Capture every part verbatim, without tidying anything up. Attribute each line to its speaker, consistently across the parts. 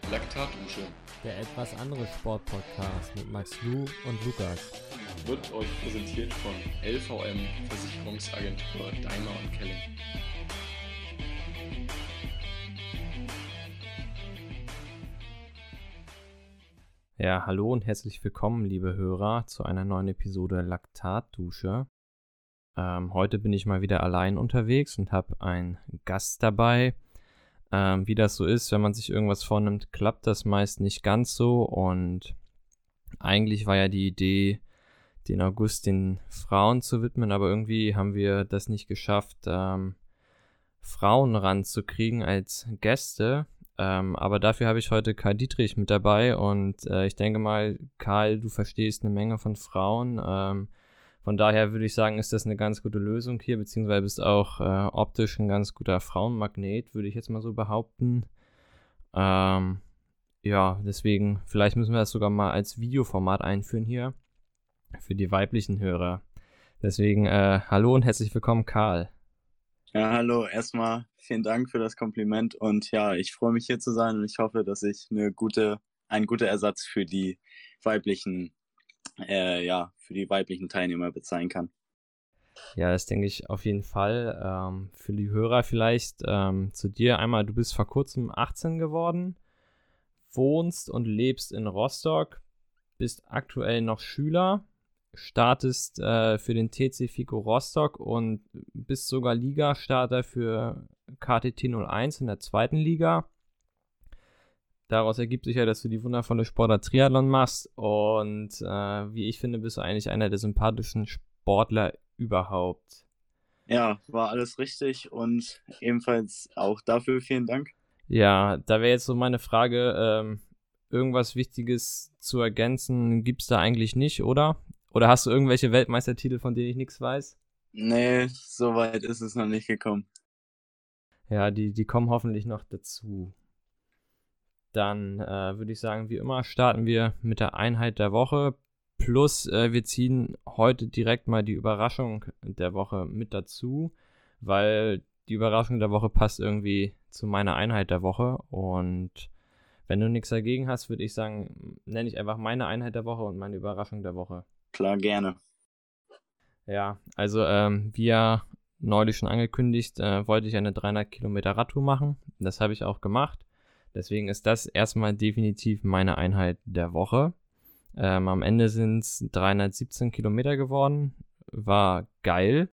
Speaker 1: Laktatdusche
Speaker 2: Der etwas andere Sportpodcast mit Max Lu und Lukas.
Speaker 1: wird euch präsentiert von L V M Versicherungsagentur Daimler und Kelling.
Speaker 2: Ja, hallo und herzlich willkommen, liebe Hörer, zu einer neuen Episode Laktatdusche. Ähm, heute bin ich mal wieder allein unterwegs und habe einen Gast dabei. Ähm, wie das so ist, wenn man sich irgendwas vornimmt, klappt das meist nicht ganz so. Und eigentlich war ja die Idee, den August den Frauen zu widmen, aber irgendwie haben wir das nicht geschafft, ähm, Frauen ranzukriegen als Gäste. Ähm, aber dafür habe ich heute Karl Dietrich mit dabei und äh, ich denke mal, Karl, du verstehst eine Menge von Frauen. Ähm, von daher würde ich sagen, ist das eine ganz gute Lösung hier, beziehungsweise bist auch äh, optisch ein ganz guter Frauenmagnet, würde ich jetzt mal so behaupten. Ähm, ja, deswegen, vielleicht müssen wir das sogar mal als Videoformat einführen hier für die weiblichen Hörer. Deswegen, äh, hallo und herzlich willkommen, Karl.
Speaker 3: Ja, hallo, erstmal vielen Dank für das Kompliment und ja, ich freue mich hier zu sein und ich hoffe, dass ich eine gute, ein guter Ersatz für die weiblichen, äh, ja, für die weiblichen Teilnehmer sein kann.
Speaker 2: Ja, das denke ich auf jeden Fall. Ähm, für die Hörer vielleicht ähm, zu dir einmal, du bist vor kurzem achtzehn geworden, wohnst und lebst in Rostock, bist aktuell noch Schüler, startest äh, für den T C Fico Rostock und bist sogar Ligastarter für K T T null eins in der zweiten Liga. Daraus ergibt sich ja, dass du die wundervolle Sportart Triathlon machst und äh, wie ich finde, bist du eigentlich einer der sympathischen Sportler überhaupt.
Speaker 3: Ja, war alles richtig und ebenfalls auch dafür vielen Dank.
Speaker 2: Ja, da wäre jetzt so meine Frage, ähm, irgendwas Wichtiges zu ergänzen gibt es da eigentlich nicht, oder? Oder hast du irgendwelche Weltmeistertitel, von denen ich nichts weiß?
Speaker 3: Nee, so weit ist es noch nicht gekommen.
Speaker 2: Ja, die, die kommen hoffentlich noch dazu. Dann äh, würde ich sagen, wie immer starten wir mit der Einheit der Woche. Plus, äh, wir ziehen heute direkt mal die Überraschung der Woche mit dazu, weil die Überraschung der Woche passt irgendwie zu meiner Einheit der Woche. Und wenn du nichts dagegen hast, würde ich sagen, nenne ich einfach meine Einheit der Woche und meine Überraschung der Woche.
Speaker 3: Klar, gerne.
Speaker 2: Ja, also ähm, wie ja neulich schon angekündigt, äh, wollte ich eine dreihundert Kilometer Radtour machen. Das habe ich auch gemacht. Deswegen ist das erstmal definitiv meine Einheit der Woche. Ähm, am Ende sind es dreihundertsiebzehn Kilometer geworden. War geil.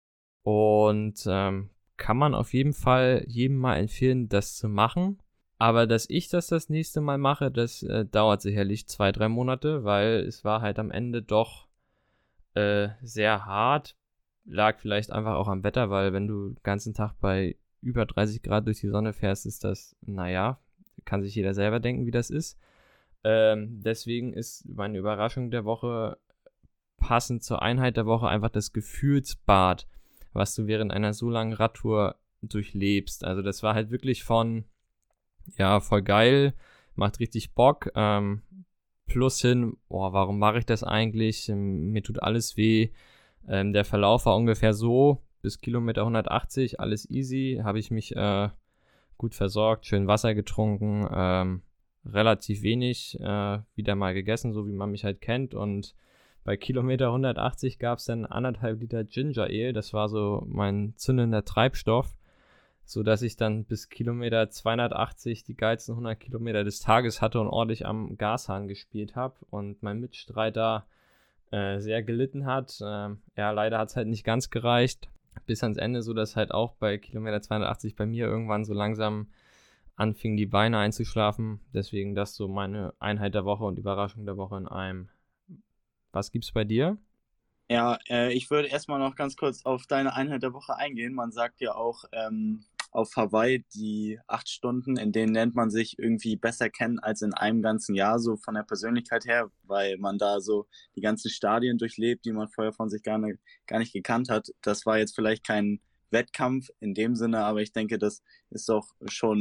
Speaker 2: Und ähm, kann man auf jeden Fall jedem mal empfehlen, das zu machen. Aber dass ich das das nächste Mal mache, das äh, dauert sicherlich zwei, drei Monate, weil es war halt am Ende doch äh, sehr hart. Lag vielleicht einfach auch am Wetter, weil wenn du den ganzen Tag bei über dreißig Grad durch die Sonne fährst, ist das, naja, kann sich jeder selber denken, wie das ist. Ähm, deswegen ist meine Überraschung der Woche passend zur Einheit der Woche einfach das Gefühlsbad, was du während einer so langen Radtour durchlebst. Also das war halt wirklich von, ja, voll geil, macht richtig Bock, ähm, plus hin, boah, warum mache ich das eigentlich? Ähm, mir tut alles weh. Ähm, der Verlauf war ungefähr so, bis Kilometer hundertachtzig, alles easy, habe ich mich äh, gut versorgt, schön Wasser getrunken, ähm, relativ wenig äh, wieder mal gegessen, so wie man mich halt kennt. Und bei Kilometer hundertachtzig gab es dann anderthalb Liter Ginger Ale, das war so mein zündender Treibstoff, sodass ich dann bis Kilometer zweihundertachtzig die geilsten hundert Kilometer des Tages hatte und ordentlich am Gashahn gespielt habe und mein Mitstreiter äh, sehr gelitten hat. Ähm, ja, leider hat es halt nicht ganz gereicht bis ans Ende, sodass halt auch bei Kilometer zweihundertachtzig bei mir irgendwann so langsam anfingen die Beine einzuschlafen. Deswegen das so meine Einheit der Woche und Überraschung der Woche in einem. Was gibt's bei dir?
Speaker 3: Ja, äh, ich würde erstmal noch ganz kurz auf deine Einheit der Woche eingehen. Man sagt ja auch ähm, auf Hawaii die acht Stunden, in denen lernt man sich irgendwie besser kennen als in einem ganzen Jahr, so von der Persönlichkeit her, weil man da so die ganzen Stadien durchlebt, die man vorher von sich gar nicht, gar nicht gekannt hat. Das war jetzt vielleicht kein Wettkampf in dem Sinne, aber ich denke, das ist doch schon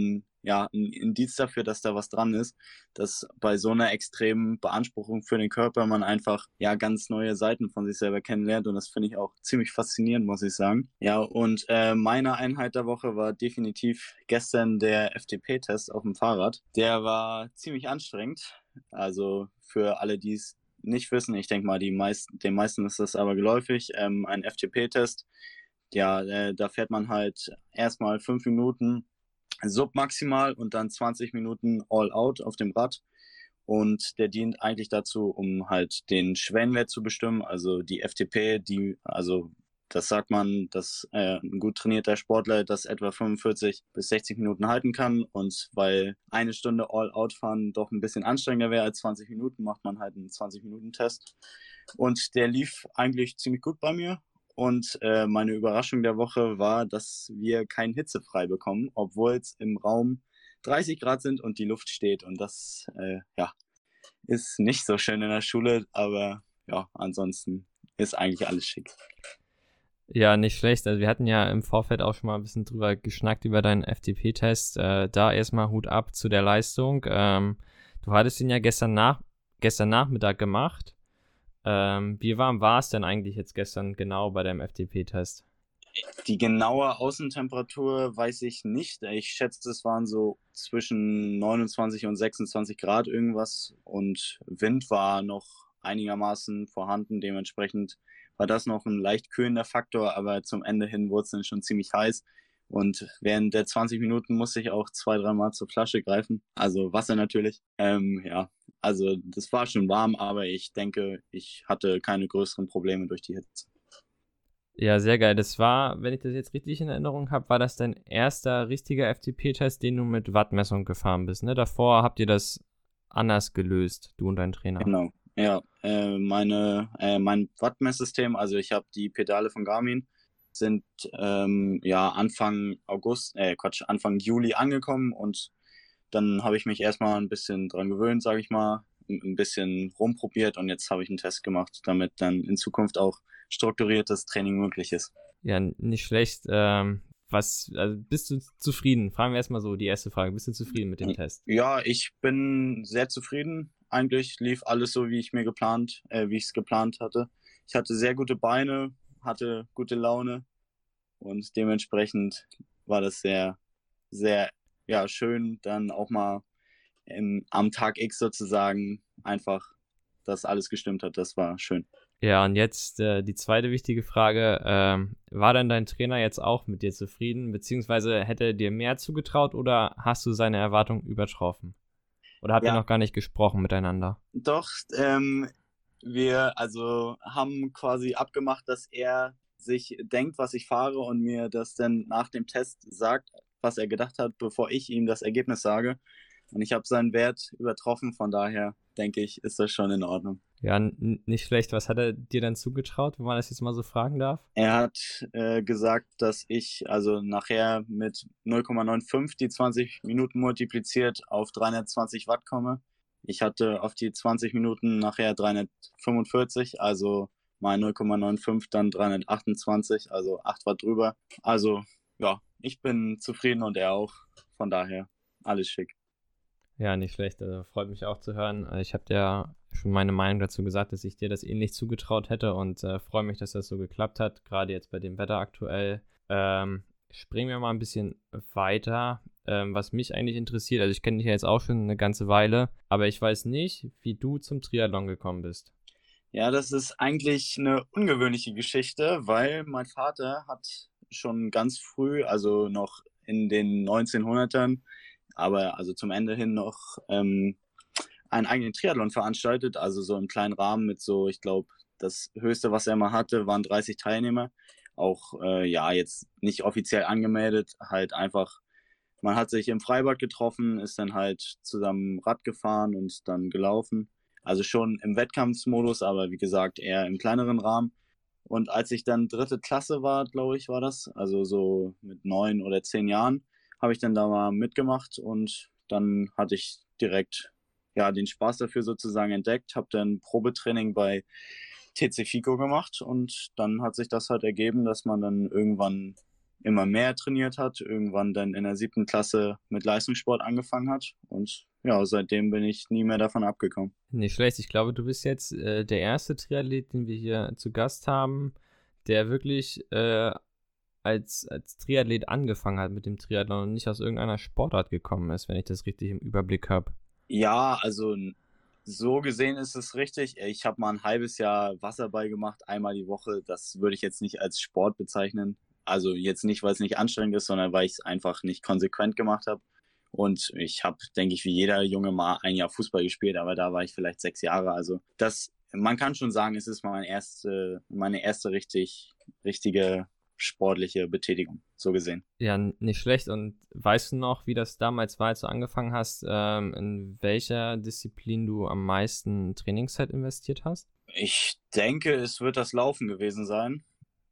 Speaker 3: ja, ein Indiz dafür, dass da was dran ist, dass bei so einer extremen Beanspruchung für den Körper man einfach ja ganz neue Seiten von sich selber kennenlernt und das finde ich auch ziemlich faszinierend, muss ich sagen. Ja, und äh, meine Einheit der Woche war definitiv gestern der F T P-Test auf dem Fahrrad. Der war ziemlich anstrengend, also für alle, die es nicht wissen, ich denke mal, die meisten, den meisten ist das aber geläufig, ähm, ein F T P-Test. Ja, äh, da fährt man halt erstmal fünf Minuten submaximal und dann zwanzig Minuten all out auf dem Rad. Und der dient eigentlich dazu, um halt den Schwellenwert zu bestimmen. Also die F T P, die, also das sagt man, dass äh, ein gut trainierter Sportler das etwa fünfundvierzig bis sechzig Minuten halten kann. Und weil eine Stunde All-Out fahren doch ein bisschen anstrengender wäre als zwanzig Minuten, macht man halt einen zwanzig-Minuten-Test. Und der lief eigentlich ziemlich gut bei mir. Und äh, meine Überraschung der Woche war, dass wir keinen Hitzefrei bekommen, obwohl es im Raum dreißig Grad sind und die Luft steht. Und das äh, ja, ist nicht so schön in der Schule, aber ja, ansonsten ist eigentlich alles schick.
Speaker 2: Ja, nicht schlecht. Also wir hatten ja im Vorfeld auch schon mal ein bisschen drüber geschnackt über deinen F T P-Test. Äh, da erstmal Hut ab zu der Leistung. Ähm, du hattest ihn ja gestern, nach, gestern Nachmittag gemacht. Ähm, wie warm war es denn eigentlich jetzt gestern genau bei deinem F T P-Test?
Speaker 3: Die genaue Außentemperatur weiß ich nicht. Ich schätze, es waren so zwischen neunundzwanzig und sechsundzwanzig Grad irgendwas und Wind war noch einigermaßen vorhanden. Dementsprechend war das noch ein leicht kühlender Faktor, aber zum Ende hin wurde es dann schon ziemlich heiß. Und während der zwanzig Minuten musste ich auch zwei, dreimal zur Flasche greifen. Also Wasser natürlich. Ähm, ja, also das war schon warm, aber ich denke, ich hatte keine größeren Probleme durch die Hitze.
Speaker 2: Ja, sehr geil. Das war, wenn ich das jetzt richtig in Erinnerung habe, war das dein erster richtiger F T P-Test, den du mit Wattmessung gefahren bist, ne? Davor habt ihr das anders gelöst, du und dein Trainer.
Speaker 3: Genau. Ja, äh, meine, äh, mein Wattmesssystem, also ich habe die Pedale von Garmin, sind ähm, ja Anfang August, äh Quatsch, Anfang Juli angekommen und dann habe ich mich erstmal ein bisschen dran gewöhnt, sage ich mal, ein bisschen rumprobiert und jetzt habe ich einen Test gemacht, damit dann in Zukunft auch strukturiertes Training möglich ist.
Speaker 2: Ja, nicht schlecht. Ähm, was, also bist du zufrieden? Fragen wir erstmal so die erste Frage. Bist du zufrieden mit dem Test?
Speaker 3: Ja, ich bin sehr zufrieden. Eigentlich lief alles so, wie ich mir geplant, äh, wie ich es geplant hatte. Ich hatte sehr gute Beine, hatte gute Laune und dementsprechend war das sehr, sehr, ja, schön, dann auch mal im, am Tag X sozusagen einfach, dass alles gestimmt hat. Das war schön.
Speaker 2: Ja, und jetzt äh, die zweite wichtige Frage. Ähm, war denn dein Trainer jetzt auch mit dir zufrieden? Beziehungsweise hätte er dir mehr zugetraut oder hast du seine Erwartungen übertroffen? Oder habt
Speaker 3: Ja.
Speaker 2: ihr noch gar nicht gesprochen miteinander?
Speaker 3: Doch, ähm, wir also haben quasi abgemacht, dass er sich denkt, was ich fahre und mir das dann nach dem Test sagt, was er gedacht hat, bevor ich ihm das Ergebnis sage. Und ich habe seinen Wert übertroffen, von daher denke ich, ist das schon in Ordnung.
Speaker 2: Ja, n- nicht schlecht. Was hat er dir dann zugetraut, wenn man das jetzt mal so fragen darf?
Speaker 3: Er hat äh, gesagt, dass ich also nachher mit null Komma fünfundneunzig die zwanzig Minuten multipliziert auf dreihundertzwanzig Watt komme. Ich hatte auf die zwanzig Minuten nachher dreihundertfünfundvierzig, also mal null Komma fünfundneunzig, dann dreihundertachtundzwanzig, also acht Watt drüber. Also ja, ich bin zufrieden und er auch. Von daher alles schick.
Speaker 2: Ja, nicht schlecht. Also freut mich auch zu hören. Ich habe dir schon meine Meinung dazu gesagt, dass ich dir das ähnlich zugetraut hätte und äh, freue mich, dass das so geklappt hat, gerade jetzt bei dem Wetter aktuell. Ähm, springen wir mal ein bisschen weiter, ähm, was mich eigentlich interessiert. Also ich kenne dich ja jetzt auch schon eine ganze Weile, aber ich weiß nicht, wie du zum Triathlon gekommen bist.
Speaker 3: Ja, das ist eigentlich eine ungewöhnliche Geschichte, weil mein Vater hat schon ganz früh, also noch in den neunzehnhundertern, aber also zum Ende hin noch ähm, einen eigenen Triathlon veranstaltet, also so im kleinen Rahmen mit so, ich glaube, das Höchste, was er mal hatte, waren dreißig Teilnehmer. Auch, äh, ja, jetzt nicht offiziell angemeldet, halt einfach, man hat sich im Freibad getroffen, ist dann halt zusammen Rad gefahren und dann gelaufen. Also schon im Wettkampfsmodus, aber wie gesagt, eher im kleineren Rahmen. Und als ich dann dritte Klasse war, glaube ich, war das, also so mit neun oder zehn Jahren, habe ich dann da mal mitgemacht und dann hatte ich direkt ja den Spaß dafür sozusagen entdeckt, habe dann Probetraining bei T C Fico gemacht und dann hat sich das halt ergeben, dass man dann irgendwann immer mehr trainiert hat, irgendwann dann in der siebten Klasse mit Leistungssport angefangen hat und ja, seitdem bin ich nie mehr davon abgekommen.
Speaker 2: Nicht schlecht. Ich glaube, du bist jetzt äh, der erste Triathlet, den wir hier zu Gast haben, der wirklich äh, als, als Triathlet angefangen hat mit dem Triathlon und nicht aus irgendeiner Sportart gekommen ist, wenn ich das richtig im Überblick habe.
Speaker 3: Ja, also so gesehen ist es richtig. Ich habe mal ein halbes Jahr Wasserball gemacht, einmal die Woche. Das würde ich jetzt nicht als Sport bezeichnen. Also jetzt nicht, weil es nicht anstrengend ist, sondern weil ich es einfach nicht konsequent gemacht habe. Und ich habe, denke ich, wie jeder Junge mal ein Jahr Fußball gespielt, aber da war ich vielleicht sechs Jahre. Also das, man kann schon sagen, es ist meine erste, meine erste richtig, richtige sportliche Betätigung, so gesehen.
Speaker 2: Ja, nicht schlecht. Und weißt du noch, wie das damals war, als du angefangen hast, ähm, in welcher Disziplin du am meisten Trainingszeit investiert hast?
Speaker 3: Ich denke, es wird das Laufen gewesen sein,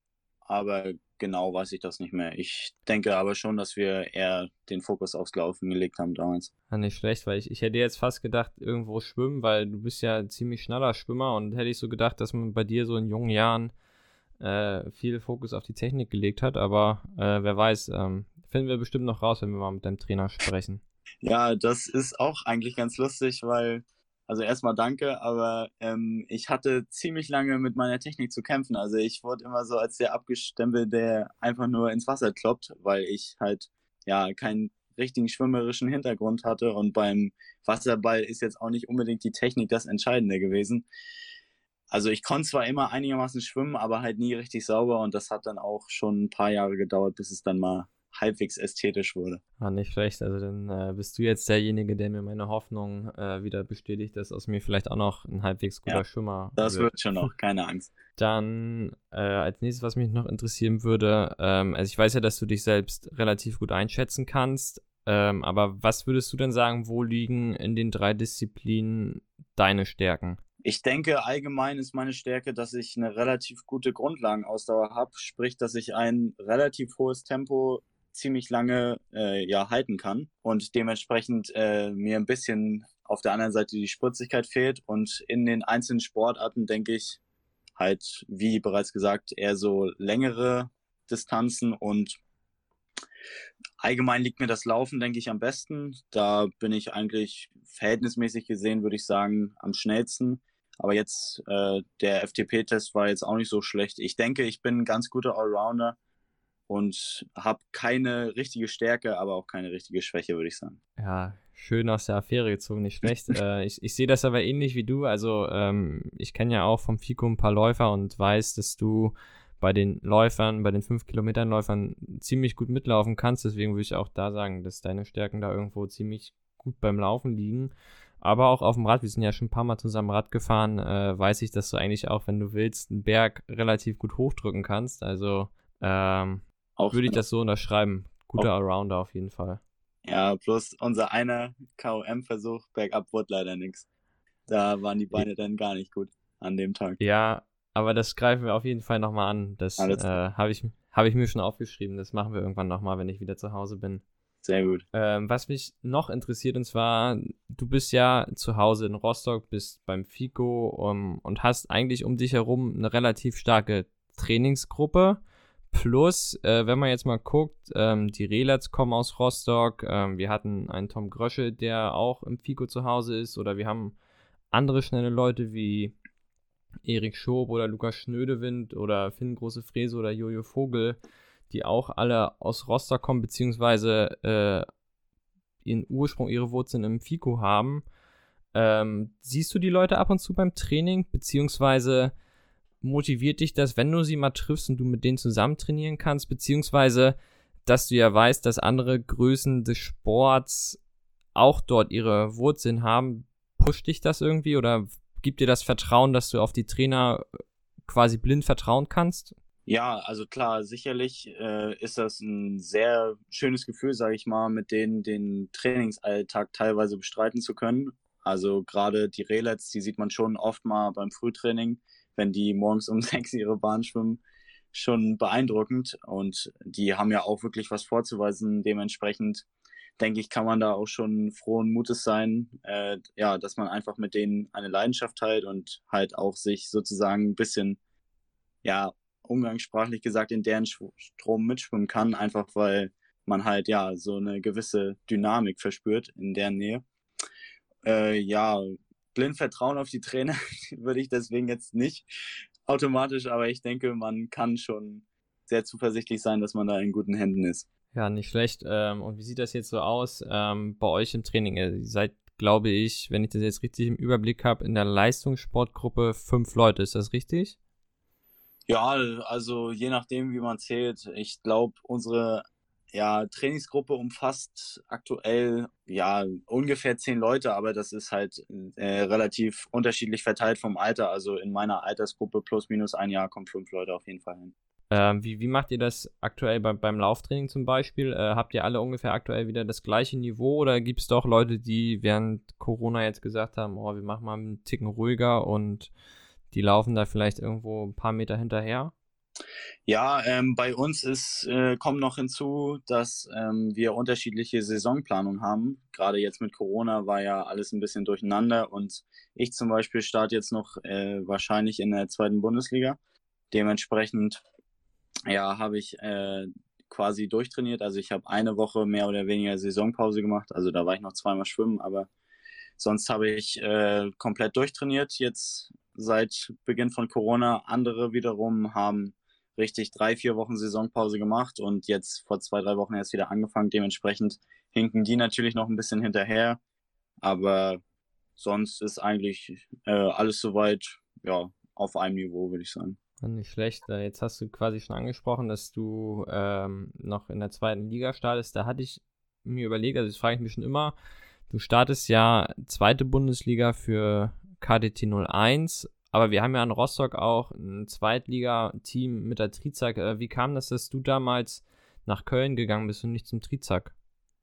Speaker 3: aber genau weiß ich das nicht mehr. Ich denke aber schon, dass wir eher den Fokus aufs Laufen gelegt haben damals.
Speaker 2: Ja, nicht schlecht, weil ich, ich hätte jetzt fast gedacht, irgendwo schwimmen, weil du bist ja ein ziemlich schneller Schwimmer und hätte ich so gedacht, dass man bei dir so in jungen Jahren äh, viel Fokus auf die Technik gelegt hat, aber äh, wer weiß, ähm, finden wir bestimmt noch raus, wenn wir mal mit deinem Trainer sprechen.
Speaker 3: Ja, das ist auch eigentlich ganz lustig, weil, also erstmal danke, aber ähm, ich hatte ziemlich lange mit meiner Technik zu kämpfen. Also ich wurde immer so als der abgestempelt, der einfach nur ins Wasser kloppt, weil ich halt ja keinen richtigen schwimmerischen Hintergrund hatte und beim Wasserball ist jetzt auch nicht unbedingt die Technik das Entscheidende gewesen. Also ich konnte zwar immer einigermaßen schwimmen, aber halt nie richtig sauber und das hat dann auch schon ein paar Jahre gedauert, bis es dann mal halbwegs ästhetisch wurde.
Speaker 2: Ah, nicht schlecht. Also dann äh, bist du jetzt derjenige, der mir meine Hoffnung äh, wieder bestätigt, dass aus mir vielleicht auch noch ein halbwegs guter
Speaker 3: Ja,
Speaker 2: Schwimmer
Speaker 3: das
Speaker 2: wird.
Speaker 3: wird schon noch, keine Angst.
Speaker 2: Dann äh, als nächstes, was mich noch interessieren würde, ähm, also ich weiß ja, dass du dich selbst relativ gut einschätzen kannst, ähm, aber was würdest du denn sagen, wo liegen in den drei Disziplinen deine Stärken?
Speaker 3: Ich denke, allgemein ist meine Stärke, dass ich eine relativ gute Grundlagenausdauer habe, sprich, dass ich ein relativ hohes Tempo ziemlich lange äh, ja halten kann und dementsprechend äh, mir ein bisschen auf der anderen Seite die Spritzigkeit fehlt und in den einzelnen Sportarten denke ich halt, wie bereits gesagt, eher so längere Distanzen und allgemein liegt mir das Laufen, denke ich, am besten. Da bin ich eigentlich verhältnismäßig gesehen, würde ich sagen, am schnellsten. Aber jetzt, äh, der F T P-Test war jetzt auch nicht so schlecht. Ich denke, ich bin ein ganz guter Allrounder und habe keine richtige Stärke, aber auch keine richtige Schwäche, würde ich sagen.
Speaker 2: Ja, schön aus der Affäre gezogen, nicht schlecht. äh, ich, ich sehe das aber ähnlich wie du. Also ähm, ich kenne ja auch vom FICO ein paar Läufer und weiß, dass du bei den Läufern, bei den fünf Kilometern Läufern ziemlich gut mitlaufen kannst. Deswegen würde ich auch da sagen, dass deine Stärken da irgendwo ziemlich gut beim Laufen liegen. Aber auch auf dem Rad, wir sind ja schon ein paar Mal zusammen Rad gefahren, äh, weiß ich, dass du eigentlich auch, wenn du willst, einen Berg relativ gut hochdrücken kannst. Also ähm,
Speaker 3: Auch
Speaker 2: würde ich das so unterschreiben. Guter
Speaker 3: auch,
Speaker 2: Allrounder auf jeden Fall.
Speaker 3: ja, bloß unser einer K O M-Versuch bergab wurde leider nichts. Da waren die Beine dann gar nicht gut an dem Tag.
Speaker 2: Ja, aber das greifen wir auf jeden Fall nochmal an. Das äh,
Speaker 3: Alles
Speaker 2: habe ich, hab ich mir schon aufgeschrieben. Das machen wir irgendwann nochmal, wenn ich wieder zu Hause bin.
Speaker 3: sehr gut.
Speaker 2: Ähm, was mich noch interessiert, und zwar, du bist ja zu Hause in Rostock, bist beim FICO um, und hast eigentlich um dich herum eine relativ starke Trainingsgruppe. Plus, äh, wenn man jetzt mal guckt, ähm, die Relats kommen aus Rostock. Ähm, wir hatten einen Tom Gröschel, der auch im FICO zu Hause ist. Oder wir haben andere schnelle Leute wie Erik Schob oder Lukas Schnödewind oder Finn Große Frese oder Jojo Vogel, die auch alle aus Rostock kommen, beziehungsweise äh, ihren Ursprung, ihre Wurzeln im FICO haben. Ähm, siehst du die Leute ab und zu beim Training, beziehungsweise motiviert dich das, wenn du sie mal triffst und du mit denen zusammen trainieren kannst, beziehungsweise, dass du ja weißt, dass andere Größen des Sports auch dort ihre Wurzeln haben, pusht dich das irgendwie oder gibt dir das Vertrauen, dass du auf die Trainer quasi blind vertrauen kannst?
Speaker 3: Ja, also klar, sicherlich äh, ist das ein sehr schönes Gefühl, sage ich mal, mit denen den Trainingsalltag teilweise bestreiten zu können. Also gerade die Relats, die sieht man schon oft mal beim Frühtraining, wenn die morgens um sechs ihre Bahn schwimmen, schon beeindruckend. Und die haben ja auch wirklich was vorzuweisen. Dementsprechend denke ich, kann man da auch schon frohen Mutes sein, äh, ja, dass man einfach mit denen eine Leidenschaft teilt und halt auch sich sozusagen ein bisschen, ja, umgangssprachlich gesagt in deren Strom mitschwimmen kann, einfach weil man halt ja so eine gewisse Dynamik verspürt in deren Nähe. Äh, ja, blind Vertrauen auf die Trainer würde ich deswegen jetzt nicht automatisch, aber ich denke, man kann schon sehr zuversichtlich sein, dass man da in guten Händen ist.
Speaker 2: Ja, nicht schlecht. Ähm, und wie sieht das jetzt so aus ähm, bei euch im Training? Ihr seid, glaube ich, wenn ich das jetzt richtig im Überblick habe, in der Leistungssportgruppe fünf Leute. Ist das richtig?
Speaker 3: Ja, also je nachdem, wie man zählt. Ich glaube, unsere ja, Trainingsgruppe umfasst aktuell ja ungefähr zehn Leute, aber das ist halt äh, relativ unterschiedlich verteilt vom Alter. Also in meiner Altersgruppe plus minus ein Jahr kommen fünf Leute auf jeden Fall hin.
Speaker 2: Ähm, wie, wie macht ihr das aktuell bei, beim Lauftraining zum Beispiel? Äh, habt ihr alle ungefähr aktuell wieder das gleiche Niveau oder gibt es doch Leute, die während Corona jetzt gesagt haben, oh, wir machen mal einen Ticken ruhiger und die laufen da vielleicht irgendwo ein paar Meter hinterher?
Speaker 3: Ja, ähm, bei uns ist, äh, kommt noch hinzu, dass ähm, wir unterschiedliche Saisonplanung haben. Gerade jetzt mit Corona war ja alles ein bisschen durcheinander und ich zum Beispiel starte jetzt noch äh, wahrscheinlich in der zweiten Bundesliga. Dementsprechend ja, habe ich äh, quasi durchtrainiert. Also ich habe eine Woche mehr oder weniger Saisonpause gemacht. Also da war ich noch zweimal schwimmen, aber sonst habe ich äh, komplett durchtrainiert jetzt seit Beginn von Corona. Andere wiederum haben richtig drei, vier Wochen Saisonpause gemacht und jetzt vor zwei, drei Wochen erst wieder angefangen. Dementsprechend hinken die natürlich noch ein bisschen hinterher. Aber sonst ist eigentlich äh, alles soweit ja, auf einem Niveau, würde ich sagen.
Speaker 2: Nicht schlecht. Jetzt hast du quasi schon angesprochen, dass du ähm, noch in der zweiten Liga startest. Da hatte ich mir überlegt, also das frage ich mich schon immer, du startest ja zweite Bundesliga für K D T null eins, aber wir haben ja in Rostock auch ein Zweitliga-Team mit der Trizak. Wie kam das, dass du damals nach Köln gegangen bist und nicht zum Trizak?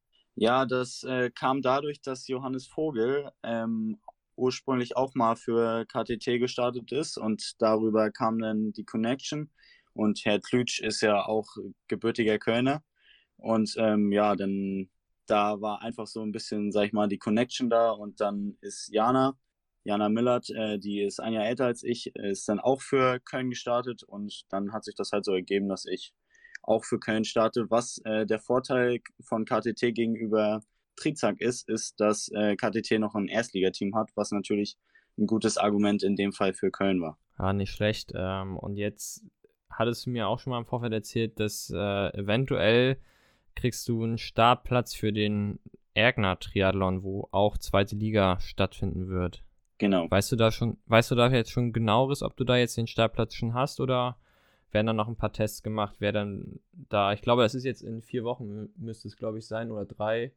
Speaker 3: Ja, das äh, kam dadurch, dass Johannes Vogel ähm, ursprünglich auch mal für K T T gestartet ist und darüber kam dann die Connection und Herr Klütsch ist ja auch gebürtiger Kölner und ähm, ja, dann da war einfach so ein bisschen, sag ich mal, die Connection da und dann ist Jana, Jana Millert, äh, die ist ein Jahr älter als ich, ist dann auch für Köln gestartet und dann hat sich das halt so ergeben, dass ich auch für Köln starte. Was äh, der Vorteil von K T T gegenüber Trizak ist, ist, dass äh, K T T noch ein Erstligateam hat, was natürlich ein gutes Argument in dem Fall für Köln war.
Speaker 2: Ja, nicht schlecht. Ähm, und jetzt hattest du mir auch schon mal im Vorfeld erzählt, dass äh, eventuell kriegst du einen Startplatz für den Ergner-Triathlon, wo auch zweite Liga stattfinden wird.
Speaker 3: Genau.
Speaker 2: Weißt du da schon, weißt du da jetzt schon genaueres, ob du da jetzt den Startplatz schon hast oder werden dann noch ein paar Tests gemacht, wer dann da, ich glaube, das ist jetzt in vier Wochen, müsste es, glaube ich, sein, oder drei,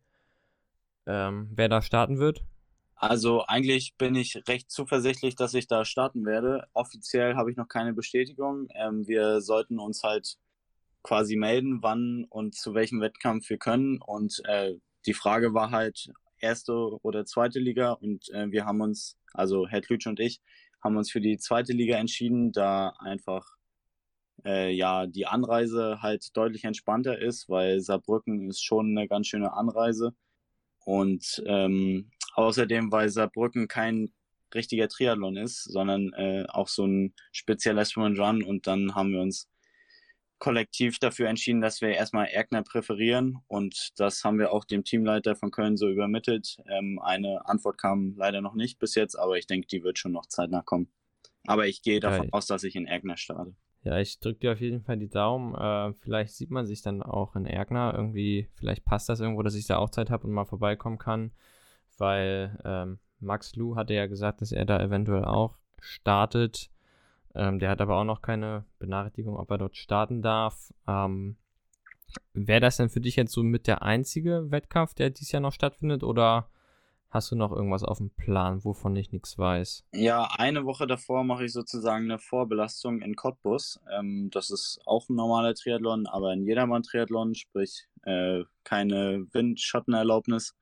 Speaker 2: ähm, wer da starten wird?
Speaker 3: Also eigentlich bin ich recht zuversichtlich, dass ich da starten werde. Offiziell habe ich noch keine Bestätigung. Ähm, wir sollten uns halt quasi melden, wann und zu welchem Wettkampf wir können. Und äh, die Frage war halt erste oder zweite Liga. Und äh, wir haben uns, also Herr Klütsch und ich, haben uns für die zweite Liga entschieden, da einfach äh, ja die Anreise halt deutlich entspannter ist, weil Saarbrücken ist schon eine ganz schöne Anreise. Und ähm, außerdem, weil Saarbrücken kein richtiger Triathlon ist, sondern äh, auch so ein spezieller Swim and Run. Und dann haben wir uns kollektiv dafür entschieden, dass wir erstmal Ergner präferieren. Und das haben wir auch dem Teamleiter von Köln so übermittelt. Ähm, eine Antwort kam leider noch nicht bis jetzt, aber ich denke, die wird schon noch zeitnah kommen. Aber ich gehe davon
Speaker 2: Ja,
Speaker 3: aus, dass ich in Ergner starte.
Speaker 2: Ja, ich drücke dir auf jeden Fall die Daumen. Äh, vielleicht sieht man sich dann auch in Ergner. Irgendwie, vielleicht passt das irgendwo, dass ich da auch Zeit habe und mal vorbeikommen kann. Weil ähm, Max Lu hatte ja gesagt, dass er da eventuell auch startet. Ähm, der hat aber auch noch keine Benachrichtigung, ob er dort starten darf. Ähm, Wäre das denn für dich jetzt so mit der einzige Wettkampf, der dieses Jahr noch stattfindet? Oder hast du noch irgendwas auf dem Plan, wovon ich nichts weiß?
Speaker 3: Ja, eine Woche davor mache ich sozusagen eine Vorbelastung in Cottbus. Ähm, das ist auch ein normaler Triathlon, aber ein Jedermann-Triathlon, sprich äh, keine Windschattenerlaubnis.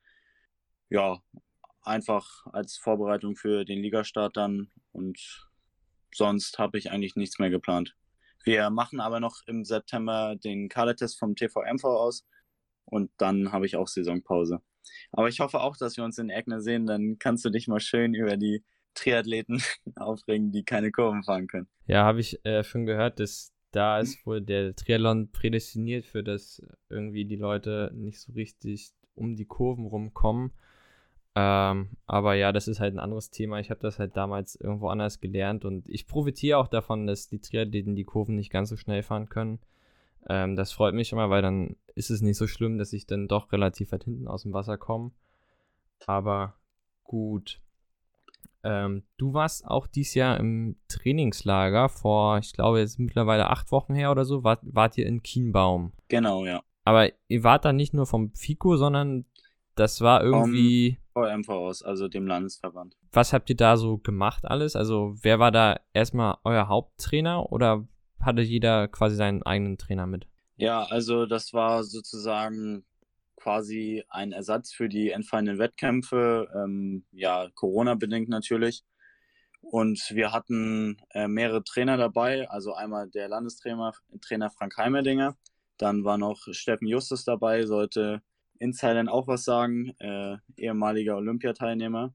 Speaker 3: Ja, einfach als Vorbereitung für den Ligastart dann und sonst habe ich eigentlich nichts mehr geplant. Wir machen aber noch im September den Kadertest vom T V M V aus und dann habe ich auch Saisonpause. Aber ich hoffe auch, dass wir uns in Ergner sehen, dann kannst du dich mal schön über die Triathleten aufregen, die keine Kurven fahren können.
Speaker 2: Ja, habe ich äh, schon gehört, dass da ist wohl der Triathlon prädestiniert für das irgendwie die Leute nicht so richtig um die Kurven rumkommen. Ähm, aber ja, das ist halt ein anderes Thema. Ich habe das halt damals irgendwo anders gelernt und ich profitiere auch davon, dass die Triathleten die Kurven nicht ganz so schnell fahren können. Ähm, das freut mich immer, weil dann ist es nicht so schlimm, dass ich dann doch relativ weit hinten aus dem Wasser komme. Aber gut. Ähm, du warst auch dieses Jahr im Trainingslager vor, ich glaube, jetzt mittlerweile acht Wochen her oder so, wart, wart ihr in Kienbaum.
Speaker 3: Genau, ja.
Speaker 2: Aber ihr wart dann nicht nur vom FICO, sondern das war irgendwie...
Speaker 3: Vom V M V aus, also dem Landesverband.
Speaker 2: Was habt ihr da so gemacht alles? Also wer war da erstmal euer Haupttrainer oder hatte jeder quasi seinen eigenen Trainer mit?
Speaker 3: Ja, also das war sozusagen quasi ein Ersatz für die entfallenden Wettkämpfe, ähm, ja, Corona-bedingt natürlich. Und wir hatten äh, mehrere Trainer dabei, also einmal der Landestrainer Trainer Frank Heimerdinger, dann war noch Steffen Justus dabei, sollte Insidern auch was sagen, äh, ehemaliger Olympiateilnehmer.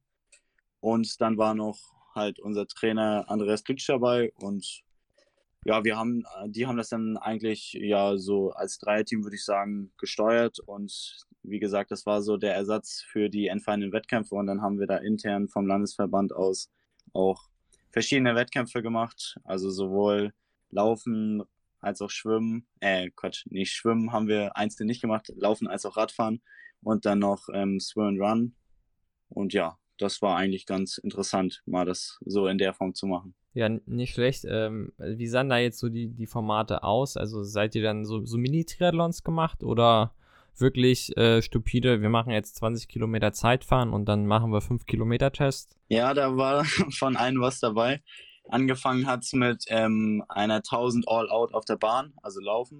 Speaker 3: Und dann war noch halt unser Trainer Andreas Klitsch dabei und ja, wir haben, die haben das dann eigentlich ja so als Dreierteam, würde ich sagen, gesteuert und wie gesagt, das war so der Ersatz für die entfallenden Wettkämpfe und dann haben wir da intern vom Landesverband aus auch verschiedene Wettkämpfe gemacht, also sowohl Laufen als auch Schwimmen, äh Quatsch, nicht Schwimmen haben wir einzeln nicht gemacht, Laufen als auch Radfahren und dann noch ähm, Swim and Run und ja, das war eigentlich ganz interessant, mal das so in der Form zu machen.
Speaker 2: Ja, nicht schlecht. Ähm, wie sahen da jetzt so die, die Formate aus? Also seid ihr dann so, so Mini-Triathlons gemacht oder wirklich äh, stupide, wir machen jetzt zwanzig Kilometer Zeitfahren und dann machen wir fünf Kilometer Test?
Speaker 3: Ja, da war von einem was dabei. Angefangen hat's mit ähm, einer tausend All-Out auf der Bahn, also Laufen.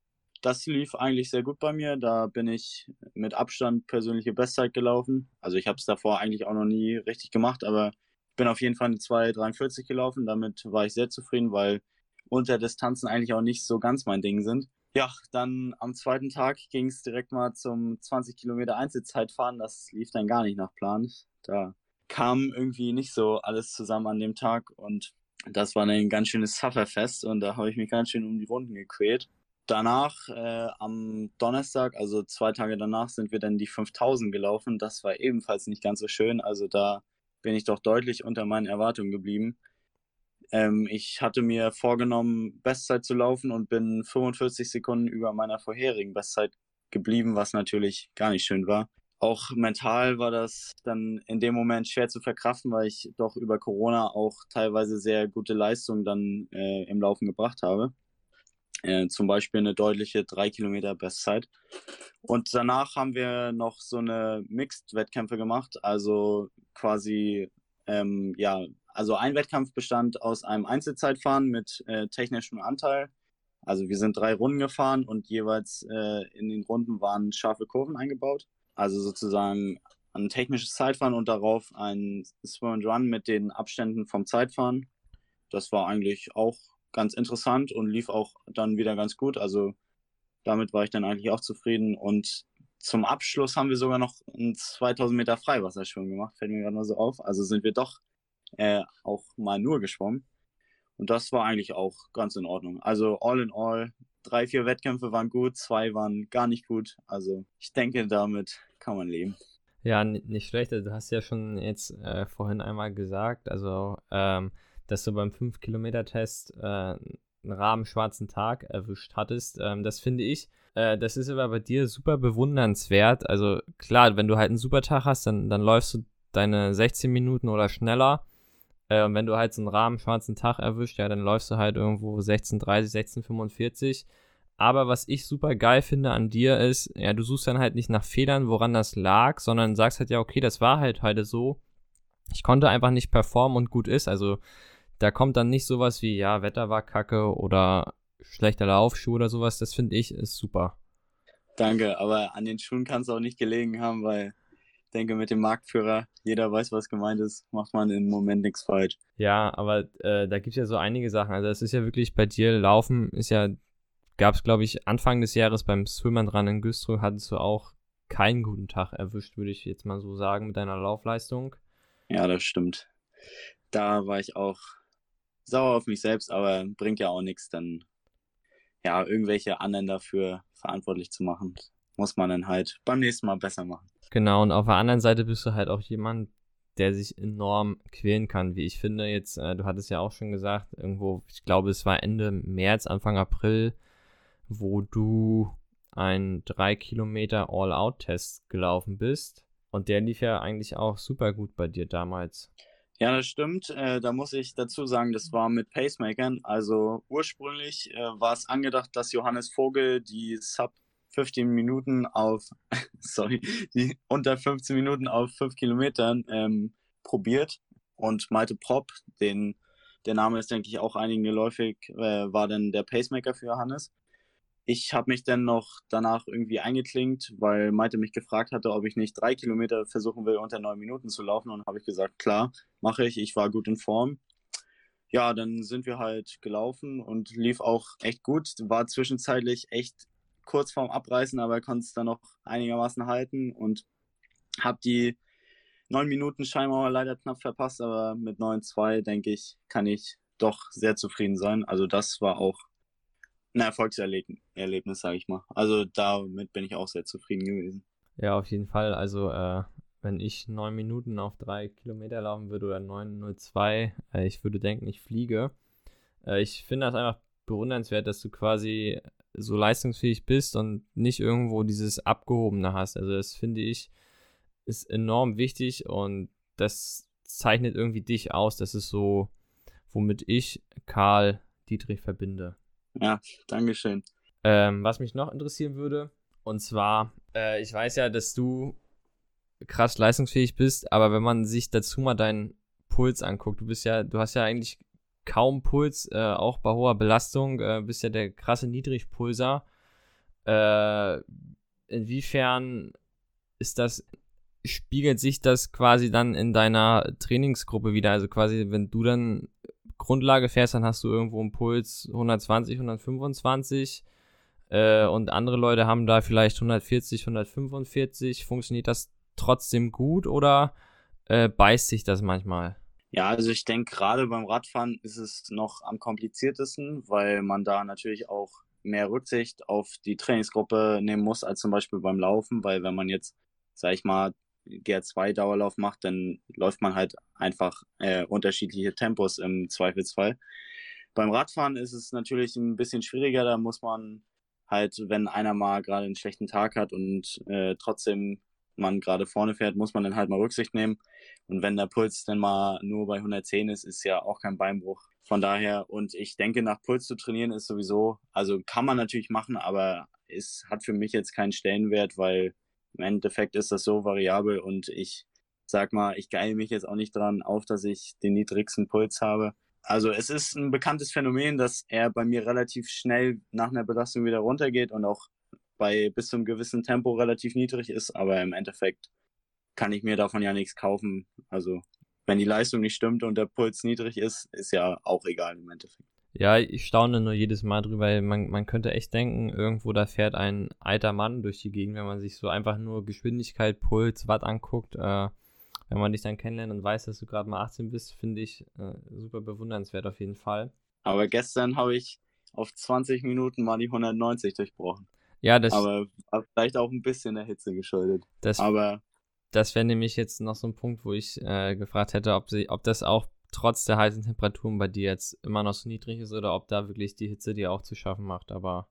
Speaker 3: Das lief eigentlich sehr gut bei mir. Da bin ich mit Abstand persönliche Bestzeit gelaufen. Also ich habe es davor eigentlich auch noch nie richtig gemacht, aber ich bin auf jeden Fall eine zwei dreiundvierzig gelaufen. Damit war ich sehr zufrieden, weil Unterdistanzen eigentlich auch nicht so ganz mein Ding sind. Ja, dann am zweiten Tag ging es direkt mal zum zwanzig Kilometer Einzelzeitfahren. Das lief dann gar nicht nach Plan. Da kam irgendwie nicht so alles zusammen an dem Tag und das war ein ganz schönes Sufferfest und da habe ich mich ganz schön um die Runden gequält. Danach, äh, am Donnerstag, also zwei Tage danach, sind wir dann die fünftausend gelaufen. Das war ebenfalls nicht ganz so schön. Also da bin ich doch deutlich unter meinen Erwartungen geblieben. Ähm, ich hatte mir vorgenommen, Bestzeit zu laufen und bin fünfundvierzig Sekunden über meiner vorherigen Bestzeit geblieben, was natürlich gar nicht schön war. Auch mental war das dann in dem Moment schwer zu verkraften, weil ich doch über Corona auch teilweise sehr gute Leistungen dann äh, im Laufen gebracht habe. Äh, zum Beispiel eine deutliche drei Kilometer Bestzeit. Und danach haben wir noch so eine Mixed-Wettkämpfe gemacht, also quasi, ähm, ja, also ein Wettkampf bestand aus einem Einzelzeitfahren mit äh, technischem Anteil. Also wir sind drei Runden gefahren und jeweils äh, in den Runden waren scharfe Kurven eingebaut. Also sozusagen ein technisches Zeitfahren und darauf ein Swim and Run mit den Abständen vom Zeitfahren. Das war eigentlich auch ganz interessant und lief auch dann wieder ganz gut. Also damit war ich dann eigentlich auch zufrieden. Und zum Abschluss haben wir sogar noch ein zweitausend Meter Freiwasserschwimmen gemacht, fällt mir gerade mal so auf. Also sind wir doch äh, auch mal nur geschwommen. Und das war eigentlich auch ganz in Ordnung. Also all in all, drei, vier Wettkämpfe waren gut, zwei waren gar nicht gut. Also ich denke, damit kann man leben.
Speaker 2: Ja, n- nicht schlecht. Also, du hast ja schon jetzt äh, vorhin einmal gesagt, also ähm, dass du beim fünf Kilometer Test äh, einen rabenschwarzen Tag erwischt hattest. Ähm, das finde ich, äh, das ist aber bei dir super bewundernswert. Also klar, wenn du halt einen super Tag hast, dann, dann läufst du deine sechzehn Minuten oder schneller. Äh, und wenn du halt so einen rabenschwarzen Tag erwischt, ja, dann läufst du halt irgendwo sechzehn dreißig, sechzehn fünfundvierzig. Aber was ich super geil finde an dir ist, ja, du suchst dann halt nicht nach Fehlern, woran das lag, sondern sagst halt, ja, okay, das war halt heute so. Ich konnte einfach nicht performen und gut ist. Also da kommt dann nicht sowas wie, ja, Wetter war kacke oder schlechter Laufschuh oder sowas. Das finde ich ist super.
Speaker 3: Danke, aber an den Schuhen kann es auch nicht gelegen haben, weil ich denke, mit dem Marktführer, jeder weiß, was gemeint ist, macht man im Moment nichts falsch.
Speaker 2: Ja, aber äh, da gibt es ja so einige Sachen. Also es ist ja wirklich bei dir, Laufen ist ja, gab es glaube ich Anfang des Jahres beim Swim and Run in Güstrow, hattest du auch keinen guten Tag erwischt, würde ich jetzt mal so sagen, mit deiner Laufleistung.
Speaker 3: Ja, das stimmt. Da war ich auch sauer auf mich selbst, aber bringt ja auch nichts, dann ja, irgendwelche anderen dafür verantwortlich zu machen. Muss man dann halt beim nächsten Mal besser machen.
Speaker 2: Genau, und auf der anderen Seite bist du halt auch jemand, der sich enorm quälen kann, wie ich finde. Jetzt, äh, du hattest ja auch schon gesagt, irgendwo, ich glaube, es war Ende März, Anfang April, wo du einen drei Kilometer All-Out-Test gelaufen bist. Und der lief ja eigentlich auch super gut bei dir damals.
Speaker 3: Ja, das stimmt. Äh, da muss ich dazu sagen, das war mit Pacemakern. Also ursprünglich äh, war es angedacht, dass Johannes Vogel die Sub fünfzehn Minuten auf, sorry, die unter fünfzehn Minuten auf fünf Kilometern ähm, probiert. Und Malte Propp, den, der Name ist, denke ich, auch einigen geläufig, äh, war dann der Pacemaker für Johannes. Ich habe mich dann noch danach irgendwie eingeklinkt, weil Malte mich gefragt hatte, ob ich nicht drei Kilometer versuchen will, unter neun Minuten zu laufen. Und habe ich gesagt, klar, mache ich. Ich war gut in Form. Ja, dann sind wir halt gelaufen und lief auch echt gut. War zwischenzeitlich echt kurz vorm Abreißen, aber konnte es dann noch einigermaßen halten und habe die neun Minuten Scheinmauer leider knapp verpasst, aber mit neun Komma zwei, denke ich, kann ich doch sehr zufrieden sein. Also das war auch ein Erfolgserlebnis, sage ich mal. Also damit bin ich auch sehr zufrieden gewesen.
Speaker 2: Ja, auf jeden Fall. Also äh, wenn ich neun Minuten auf drei Kilometer laufen würde oder neun Komma null zwei, äh, ich würde denken, ich fliege. Äh, ich finde das einfach bewundernswert, dass du quasi so leistungsfähig bist und nicht irgendwo dieses Abgehobene hast. Also das finde ich ist enorm wichtig und das zeichnet irgendwie dich aus. Das ist so, womit ich Karl Dietrich verbinde.
Speaker 3: Ja, Dankeschön.
Speaker 2: Ähm, was mich noch interessieren würde, und zwar, äh, ich weiß ja, dass du krass leistungsfähig bist, aber wenn man sich dazu mal deinen Puls anguckt, du bist ja, du hast ja eigentlich kaum Puls, äh, auch bei hoher Belastung, äh, bist ja der krasse Niedrigpulser. Äh, inwiefern ist das, spiegelt sich das quasi dann in deiner Trainingsgruppe wieder? Also quasi, wenn du dann Grundlage fährst, dann hast du irgendwo einen Puls hundertzwanzig, hundertfünfundzwanzig äh, und andere Leute haben da vielleicht hundertvierzig, hundertfünfundvierzig. Funktioniert das trotzdem gut oder äh, beißt sich das manchmal?
Speaker 3: Ja, also ich denke, gerade beim Radfahren ist es noch am kompliziertesten, weil man da natürlich auch mehr Rücksicht auf die Trainingsgruppe nehmen muss, als zum Beispiel beim Laufen, weil wenn man jetzt, sag ich mal, G R zwei Dauerlauf macht, dann läuft man halt einfach äh, unterschiedliche Tempos im Zweifelsfall. Beim Radfahren ist es natürlich ein bisschen schwieriger, da muss man halt, wenn einer mal gerade einen schlechten Tag hat und äh, trotzdem man gerade vorne fährt, muss man dann halt mal Rücksicht nehmen. Und wenn der Puls dann mal nur bei hundertzehn ist, ist ja auch kein Beinbruch. Von daher, und ich denke, nach Puls zu trainieren ist sowieso, also kann man natürlich machen, aber es hat für mich jetzt keinen Stellenwert, weil im Endeffekt ist das so variabel und ich sag mal, ich geile mich jetzt auch nicht dran auf, dass ich den niedrigsten Puls habe. Also es ist ein bekanntes Phänomen, dass er bei mir relativ schnell nach einer Belastung wieder runtergeht und auch bei bis zu einem gewissen Tempo relativ niedrig ist, aber im Endeffekt kann ich mir davon ja nichts kaufen. Also wenn die Leistung nicht stimmt und der Puls niedrig ist, ist ja auch egal im Endeffekt.
Speaker 2: Ja, ich staune nur jedes Mal drüber, weil man, man könnte echt denken, irgendwo da fährt ein alter Mann durch die Gegend, wenn man sich so einfach nur Geschwindigkeit, Puls, Watt anguckt. Äh, wenn man dich dann kennenlernt und weiß, dass du gerade mal achtzehn bist, finde ich äh, super bewundernswert auf jeden Fall.
Speaker 3: Aber gestern habe ich auf zwanzig Minuten mal die hundertneunzig durchbrochen.
Speaker 2: Ja, das,
Speaker 3: Aber vielleicht auch ein bisschen der Hitze geschuldet.
Speaker 2: das,
Speaker 3: Aber
Speaker 2: das wäre nämlich jetzt noch so ein Punkt, wo ich äh, gefragt hätte, ob, sie, ob das auch trotz der heißen Temperaturen bei dir jetzt immer noch so niedrig ist oder ob da wirklich die Hitze dir auch zu schaffen macht. Aber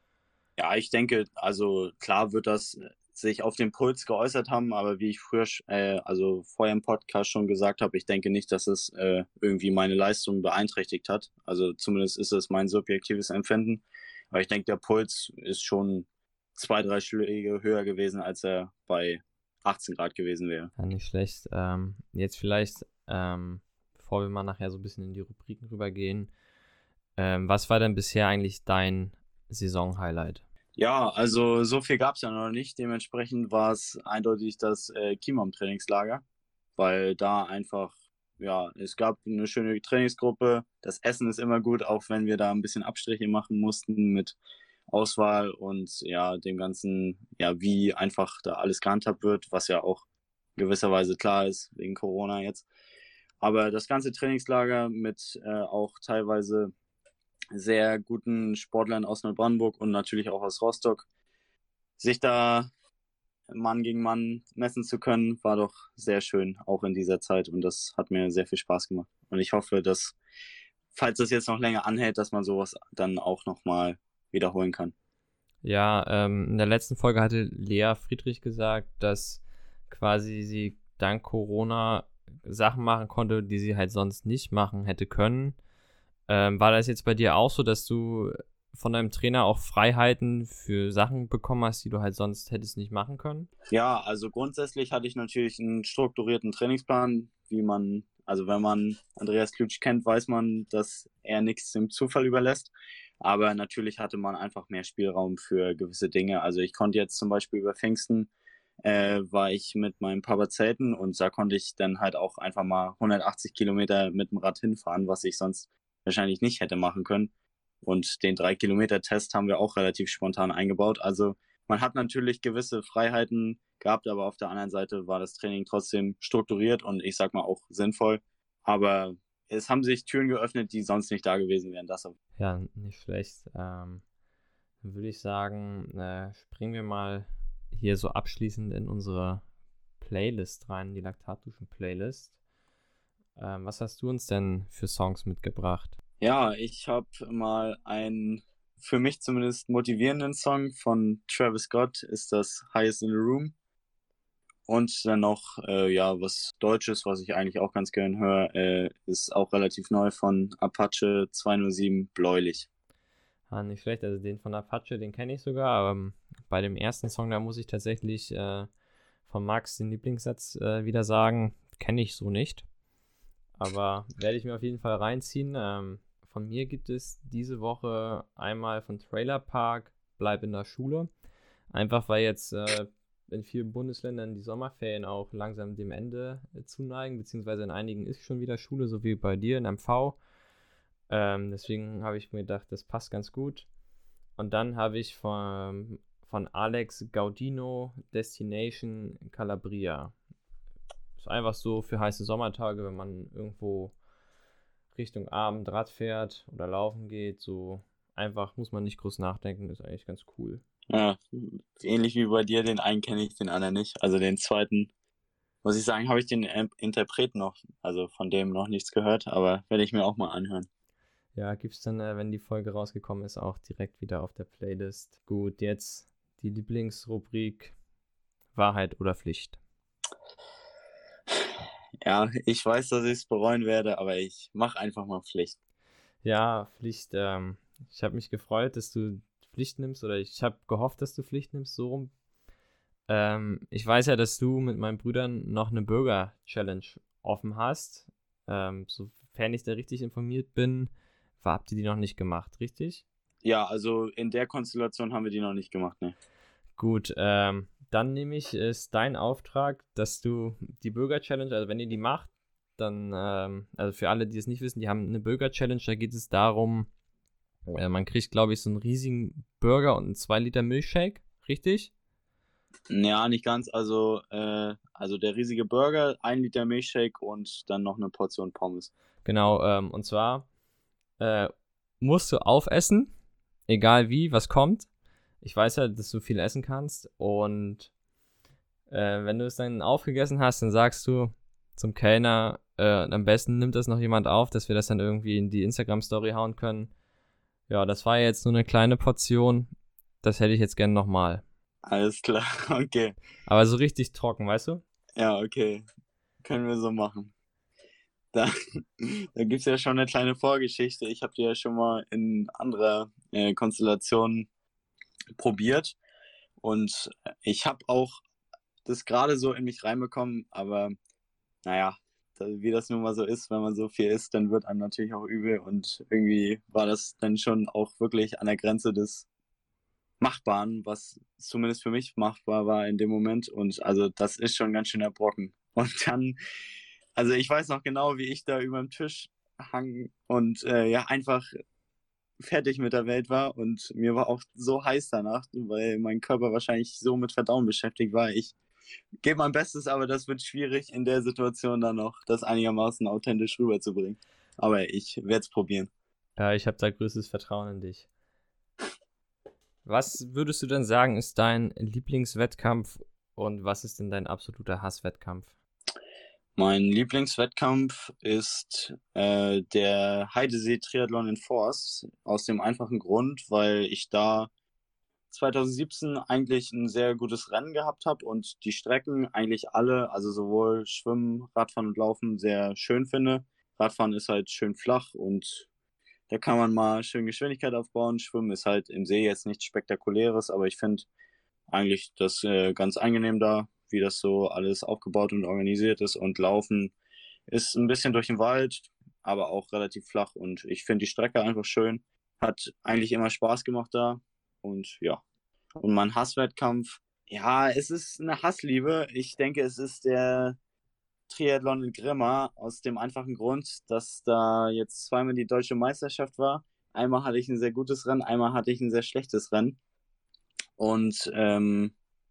Speaker 3: ja, ich denke, also klar wird das sich auf den Puls geäußert haben, aber wie ich früher, äh, also vorher im Podcast schon gesagt habe, ich denke nicht, dass es äh, irgendwie meine Leistung beeinträchtigt hat. Also zumindest ist es mein subjektives Empfinden. Aber ich denke, der Puls ist schon zwei, drei Schläge höher gewesen, als er bei achtzehn Grad gewesen wäre.
Speaker 2: ja, nicht schlecht. Ähm, jetzt vielleicht, ähm, bevor wir mal nachher so ein bisschen in die Rubriken rübergehen, ähm, was war denn bisher eigentlich dein Saison-Highlight?
Speaker 3: Ja, also so viel gab es ja noch nicht. Dementsprechend war es eindeutig das äh, Chiemam-Trainingslager, weil da einfach, ja, es gab eine schöne Trainingsgruppe. Das Essen ist immer gut, auch wenn wir da ein bisschen Abstriche machen mussten mit Auswahl und ja, dem Ganzen, ja, wie einfach da alles gehandhabt wird, was ja auch gewisserweise klar ist wegen Corona jetzt. Aber das ganze Trainingslager mit äh, auch teilweise sehr guten Sportlern aus Neubrandenburg und natürlich auch aus Rostock. Sich da Mann gegen Mann messen zu können, war doch sehr schön, auch in dieser Zeit. Und das hat mir sehr viel Spaß gemacht. Und ich hoffe, dass, falls das jetzt noch länger anhält, dass man sowas dann auch nochmal wiederholen kann.
Speaker 2: Ja, ähm, in der letzten Folge hatte Lea Friedrich gesagt, dass quasi sie dank Corona Sachen machen konnte, die sie halt sonst nicht machen hätte können. Ähm, war das jetzt bei dir auch so, dass du von deinem Trainer auch Freiheiten für Sachen bekommen hast, die du halt sonst hättest nicht machen können?
Speaker 3: Ja, also grundsätzlich hatte ich natürlich einen strukturierten Trainingsplan, wie man, also wenn man Andreas Klütsch kennt, weiß man, dass er nichts dem Zufall überlässt. Aber natürlich hatte man einfach mehr Spielraum für gewisse Dinge. Also ich konnte jetzt zum Beispiel über Pfingsten, äh, war ich mit meinem Papa zelten und da konnte ich dann halt auch einfach mal hundertachtzig Kilometer mit dem Rad hinfahren, was ich sonst wahrscheinlich nicht hätte machen können. Und den drei Kilometer Test haben wir auch relativ spontan eingebaut. Also man hat natürlich gewisse Freiheiten gehabt, aber auf der anderen Seite war das Training trotzdem strukturiert und ich sag mal auch sinnvoll. Aber es haben sich Türen geöffnet, die sonst nicht da gewesen wären. Das
Speaker 2: Ja, nicht schlecht. Ähm, dann würde ich sagen, äh, springen wir mal hier so abschließend in unsere Playlist rein, die Laktatduschen-Playlist. Ähm, was hast du uns denn für Songs mitgebracht?
Speaker 3: Ja, ich habe mal einen für mich zumindest motivierenden Song von Travis Scott, ist das Highest in the Room. Und dann noch, äh, ja, was Deutsches, was ich eigentlich auch ganz gern höre, äh, ist auch relativ neu von Apache zwei null sieben, Bläulich.
Speaker 2: Ah, nicht schlecht, also den von Apache, den kenne ich sogar, aber ähm, bei dem ersten Song, da muss ich tatsächlich äh, von Max den Lieblingssatz äh, wieder sagen, kenne ich so nicht. Aber werde ich mir auf jeden Fall reinziehen. Ähm, von mir gibt es diese Woche einmal von Trailer Park, Bleib in der Schule. Einfach weil jetzt äh, in vielen Bundesländern die Sommerferien auch langsam dem Ende äh, zuneigen, beziehungsweise in einigen ist schon wieder Schule, so wie bei dir in M V. Ähm, deswegen habe ich mir gedacht, das passt ganz gut. Und dann habe ich von, von Alex Gaudino Destination Calabria. Ist einfach so für heiße Sommertage, wenn man irgendwo Richtung Abend Rad fährt oder laufen geht, so einfach muss man nicht groß nachdenken, ist eigentlich ganz cool.
Speaker 3: Ja, ähnlich wie bei dir, den einen kenne ich, den anderen nicht. Also den zweiten, muss ich sagen, habe ich den äh, Interpreten noch, also von dem noch nichts gehört, aber werde ich mir auch mal anhören.
Speaker 2: Ja, gibt's dann, äh, wenn die Folge rausgekommen ist, auch direkt wieder auf der Playlist. Gut, jetzt die Lieblingsrubrik Wahrheit oder Pflicht.
Speaker 3: Ja, ich weiß, dass ich es bereuen werde, aber ich mache einfach mal Pflicht.
Speaker 2: Ja, Pflicht, ähm, ich habe mich gefreut, dass du Pflicht nimmst oder ich habe gehofft, dass du Pflicht nimmst, so rum. Ähm, ich weiß ja, dass du mit meinen Brüdern noch eine Burger-Challenge offen hast. Ähm, sofern ich da richtig informiert bin, habt ihr die noch nicht gemacht, richtig?
Speaker 3: Ja, also in der Konstellation haben wir die noch nicht gemacht, ne.
Speaker 2: Gut, ähm, dann nehme ich, ist dein Auftrag, dass du die Burger-Challenge, also wenn ihr die macht, dann, ähm, also für alle, die es nicht wissen, die haben eine Burger-Challenge, da geht es darum, äh, man kriegt, glaube ich, so einen riesigen Burger und einen zwei Liter Milchshake, richtig?
Speaker 3: Ja, nicht ganz, also, äh, also der riesige Burger, ein Liter Milchshake und dann noch eine Portion Pommes.
Speaker 2: Genau, ähm, und zwar äh, musst du aufessen, egal wie, was kommt. Ich weiß ja, dass du viel essen kannst und äh, wenn du es dann aufgegessen hast, dann sagst du zum Kellner, äh, am besten nimmt das noch jemand auf, dass wir das dann irgendwie in die Instagram-Story hauen können. Ja, das war jetzt nur eine kleine Portion, das hätte ich jetzt gerne nochmal.
Speaker 3: Alles klar, okay.
Speaker 2: Aber so richtig trocken, weißt du?
Speaker 3: Ja, okay. Können wir so machen. Da, da gibt's ja schon eine kleine Vorgeschichte. Ich habe die ja schon mal in anderer äh, Konstellation probiert und ich habe auch das gerade so in mich reinbekommen, aber naja, da, wie das nun mal so ist, wenn man so viel isst, dann wird einem natürlich auch übel und irgendwie war das dann schon auch wirklich an der Grenze des Machbaren, was zumindest für mich machbar war in dem Moment und also das ist schon ganz schön der Brocken. Und dann, also ich weiß noch genau, wie ich da über dem Tisch hang und äh, ja einfach fertig mit der Welt war und mir war auch so heiß danach, weil mein Körper wahrscheinlich so mit Verdauen beschäftigt war. Ich gebe mein Bestes, aber das wird schwierig in der Situation dann noch, das einigermaßen authentisch rüberzubringen. Aber ich werde es probieren.
Speaker 2: Ja, ich habe da größtes Vertrauen in dich. Was würdest du denn sagen, ist dein Lieblingswettkampf und was ist denn dein absoluter Hasswettkampf?
Speaker 3: Mein Lieblingswettkampf ist äh, der Heidesee Triathlon in Forst, aus dem einfachen Grund, weil ich da zwanzig siebzehn eigentlich ein sehr gutes Rennen gehabt habe und die Strecken eigentlich alle, also sowohl Schwimmen, Radfahren und Laufen, sehr schön finde. Radfahren ist halt schön flach und da kann man mal schön Geschwindigkeit aufbauen. Schwimmen ist halt im See jetzt nichts Spektakuläres, aber ich finde eigentlich das äh, ganz angenehm da, wie das so alles aufgebaut und organisiert ist. Und Laufen ist ein bisschen durch den Wald, aber auch relativ flach. Und ich finde die Strecke einfach schön. Hat eigentlich immer Spaß gemacht da. Und ja. Und mein Hasswettkampf, ja, es ist eine Hassliebe. Ich denke, es ist der Triathlon in Grimma aus dem einfachen Grund, dass da jetzt zweimal die deutsche Meisterschaft war. Einmal hatte ich ein sehr gutes Rennen, einmal hatte ich ein sehr schlechtes Rennen. Und ähm,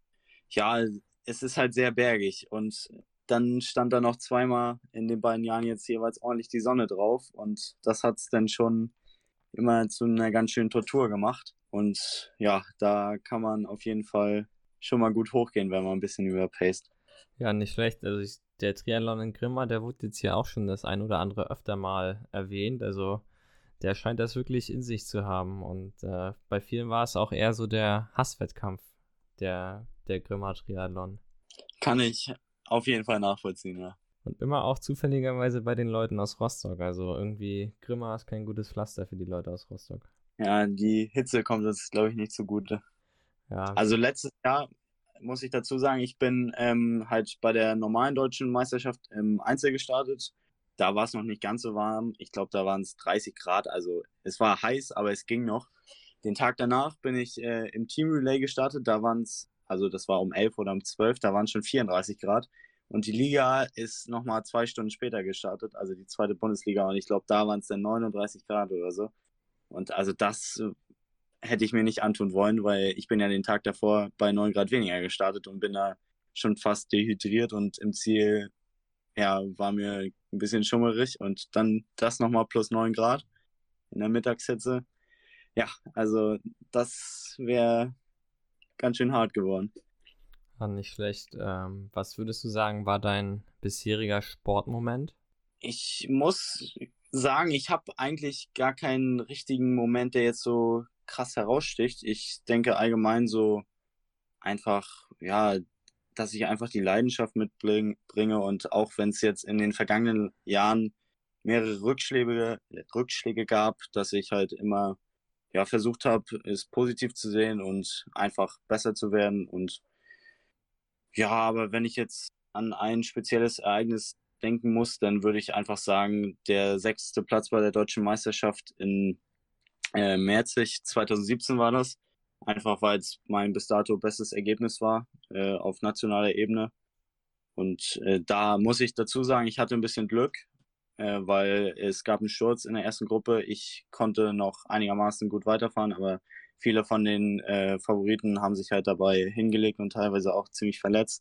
Speaker 3: ja, es ist halt sehr bergig. Und dann stand da noch zweimal in den beiden Jahren jetzt jeweils ordentlich die Sonne drauf. Und das hat es dann schon immer zu einer ganz schönen Tortur gemacht. Und ja, da kann man auf jeden Fall schon mal gut hochgehen, wenn man ein bisschen überpaced.
Speaker 2: Ja, nicht schlecht. Also ich, der Triathlon in Grimma, der wurde jetzt hier auch schon das ein oder andere öfter mal erwähnt. Also der scheint das wirklich in sich zu haben. Und äh, bei vielen war es auch eher so der Hasswettkampf, der, der Grimma Triathlon.
Speaker 3: Kann ich auf jeden Fall nachvollziehen, ja.
Speaker 2: Und immer auch zufälligerweise bei den Leuten aus Rostock. Also irgendwie Grimma ist kein gutes Pflaster für die Leute aus Rostock.
Speaker 3: Ja, die Hitze kommt uns, glaube ich, nicht zugute.
Speaker 2: Ja,
Speaker 3: Also letztes Jahr muss ich dazu sagen, ich bin ähm, halt bei der normalen deutschen Meisterschaft im Einzel gestartet. Da war es noch nicht ganz so warm. Ich glaube, da waren es dreißig Grad. Also es war heiß, aber es ging noch. Den Tag danach bin ich äh, im Team Relay gestartet. Da waren es, also das war um elf oder um zwölf, da waren es schon vierunddreißig Grad. Und die Liga ist nochmal zwei Stunden später gestartet, also die zweite Bundesliga. Und ich glaube, da waren es dann neununddreißig Grad oder so. Und also das hätte ich mir nicht antun wollen, weil ich bin ja den Tag davor bei neun Grad weniger gestartet und bin da schon fast dehydriert und im Ziel, ja, war mir ein bisschen schummerig und dann das nochmal plus neun Grad in der Mittagshitze. Ja, also das wäre ganz schön hart geworden.
Speaker 2: war nicht schlecht. Ähm, was würdest du sagen, war dein bisheriger Sportmoment?
Speaker 3: Ich muss sagen, ich habe eigentlich gar keinen richtigen Moment, der jetzt so krass heraussticht. Ich denke allgemein so einfach, ja, dass ich einfach die Leidenschaft mitbringe und auch wenn es jetzt in den vergangenen Jahren mehrere Rückschläge, Rückschläge gab, dass ich halt immer ja versucht habe, es positiv zu sehen und einfach besser zu werden. Und ja, aber wenn ich jetzt an ein spezielles Ereignis denken muss, dann würde ich einfach sagen, der sechste Platz bei der deutschen Meisterschaft in äh, Merzig zwanzig siebzehn war das. Einfach weil es mein bis dato bestes Ergebnis war äh, auf nationaler Ebene. Und äh, da muss ich dazu sagen, ich hatte ein bisschen Glück, äh, weil es gab einen Sturz in der ersten Gruppe. Ich konnte noch einigermaßen gut weiterfahren, aber viele von den äh, Favoriten haben sich halt dabei hingelegt und teilweise auch ziemlich verletzt.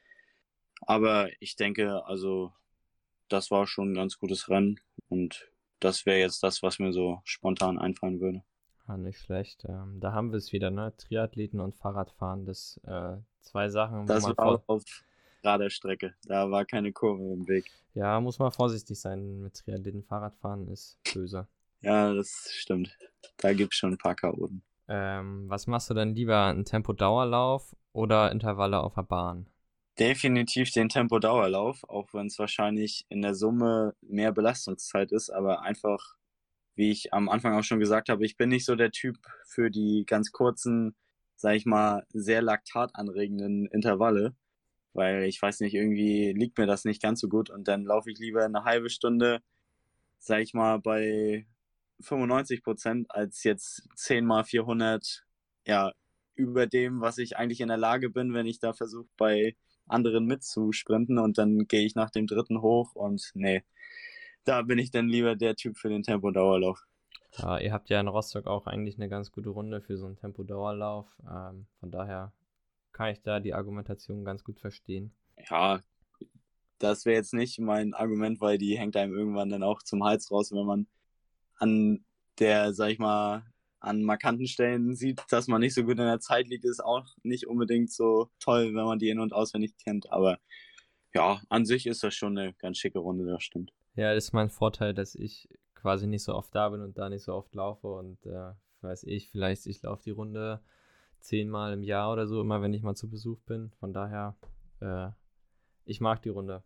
Speaker 3: Aber ich denke, also das war schon ein ganz gutes Rennen und das wäre jetzt das, was mir so spontan einfallen würde.
Speaker 2: Ja, nicht schlecht. Ähm, da haben wir es wieder, ne? Triathleten und Fahrradfahren, das äh, zwei Sachen,
Speaker 3: Das
Speaker 2: wo man
Speaker 3: war
Speaker 2: vor-
Speaker 3: auf gerader Strecke. Da war keine Kurve im Weg.
Speaker 2: ja, muss man vorsichtig sein mit Triathleten. Fahrradfahren ist böse.
Speaker 3: Ja, das stimmt. Da gibt's schon ein paar Chaoten.
Speaker 2: Ähm, was machst du denn lieber, einen Tempo-Dauerlauf oder Intervalle auf der Bahn?
Speaker 3: Definitiv den Tempo-Dauerlauf, auch wenn es wahrscheinlich in der Summe mehr Belastungszeit ist, aber einfach, wie ich am Anfang auch schon gesagt habe, ich bin nicht so der Typ für die ganz kurzen, sag ich mal, sehr laktatanregenden Intervalle, weil ich weiß nicht, irgendwie liegt mir das nicht ganz so gut und dann laufe ich lieber eine halbe Stunde, sag ich mal, bei fünfundneunzig Prozent als jetzt zehn mal vierhundert, ja, über dem, was ich eigentlich in der Lage bin, wenn ich da versuche, bei anderen mitzusprinten und dann gehe ich nach dem dritten hoch und nee, da bin ich dann lieber der Typ für den Tempo-Dauerlauf.
Speaker 2: Ja, ihr habt ja in Rostock auch eigentlich eine ganz gute Runde für so einen Tempo-Dauerlauf. Ähm, von daher kann ich da die Argumentation ganz gut verstehen.
Speaker 3: Ja, das wäre jetzt nicht mein Argument, weil die hängt einem irgendwann dann auch zum Hals raus, wenn man an der, sag ich mal, an markanten Stellen sieht, dass man nicht so gut in der Zeit liegt, ist auch nicht unbedingt so toll, wenn man die in- und auswendig kennt. Aber ja, an sich ist das schon eine ganz schicke Runde, das stimmt.
Speaker 2: Ja, das ist mein Vorteil, dass ich quasi nicht so oft da bin und da nicht so oft laufe und äh, weiß ich, vielleicht ich laufe die Runde zehnmal im Jahr oder so, immer wenn ich mal zu Besuch bin. Von daher, äh, ich mag die Runde.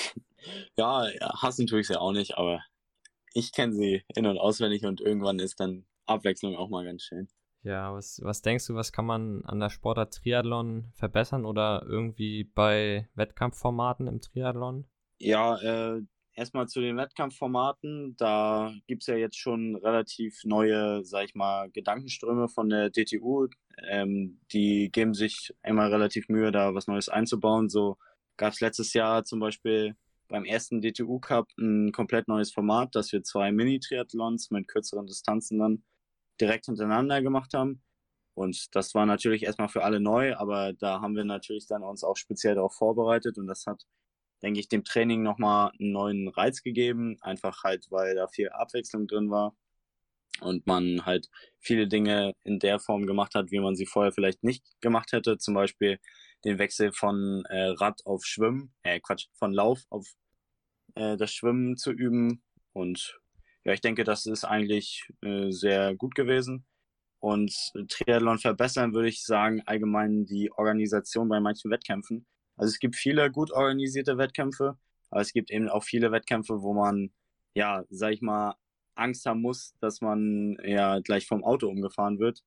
Speaker 3: Ja, ja, hassen tue ich sie auch nicht, aber ich kenne sie in- und auswendig und irgendwann ist dann Abwechslung auch mal ganz schön.
Speaker 2: Ja, was, was denkst du, was kann man an der Sportart Triathlon verbessern oder irgendwie bei Wettkampfformaten im Triathlon?
Speaker 3: Ja, äh, erstmal zu den Wettkampfformaten. Da gibt's ja jetzt schon relativ neue, sag ich mal, Gedankenströme von der D T U. Ähm, die geben sich immer relativ Mühe, da was Neues einzubauen. So gab's letztes Jahr zum Beispiel beim ersten D T U Cup ein komplett neues Format, dass wir zwei Mini-Triathlons mit kürzeren Distanzen dann direkt hintereinander gemacht haben. Und das war natürlich erstmal für alle neu, aber da haben wir natürlich dann uns auch speziell darauf vorbereitet und das hat, denke ich, dem Training nochmal einen neuen Reiz gegeben, einfach halt, weil da viel Abwechslung drin war und man halt viele Dinge in der Form gemacht hat, wie man sie vorher vielleicht nicht gemacht hätte, zum Beispiel den Wechsel von äh, Rad auf Schwimmen, äh Quatsch, von Lauf auf äh, das Schwimmen zu üben und ja, ich denke, das ist eigentlich äh, sehr gut gewesen. Und Triathlon verbessern würde ich sagen, allgemein die Organisation bei manchen Wettkämpfen. Also es gibt viele gut organisierte Wettkämpfe, aber es gibt eben auch viele Wettkämpfe, wo man, ja, sag ich mal, Angst haben muss, dass man ja gleich vom Auto umgefahren wird.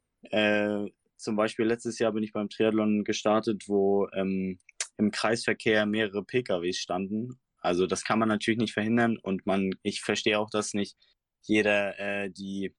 Speaker 3: Äh, Zum Beispiel letztes Jahr bin ich beim Triathlon gestartet, wo ähm, im Kreisverkehr mehrere P K Ws standen. Also das kann man natürlich nicht verhindern und man, ich verstehe auch, dass nicht jeder äh, die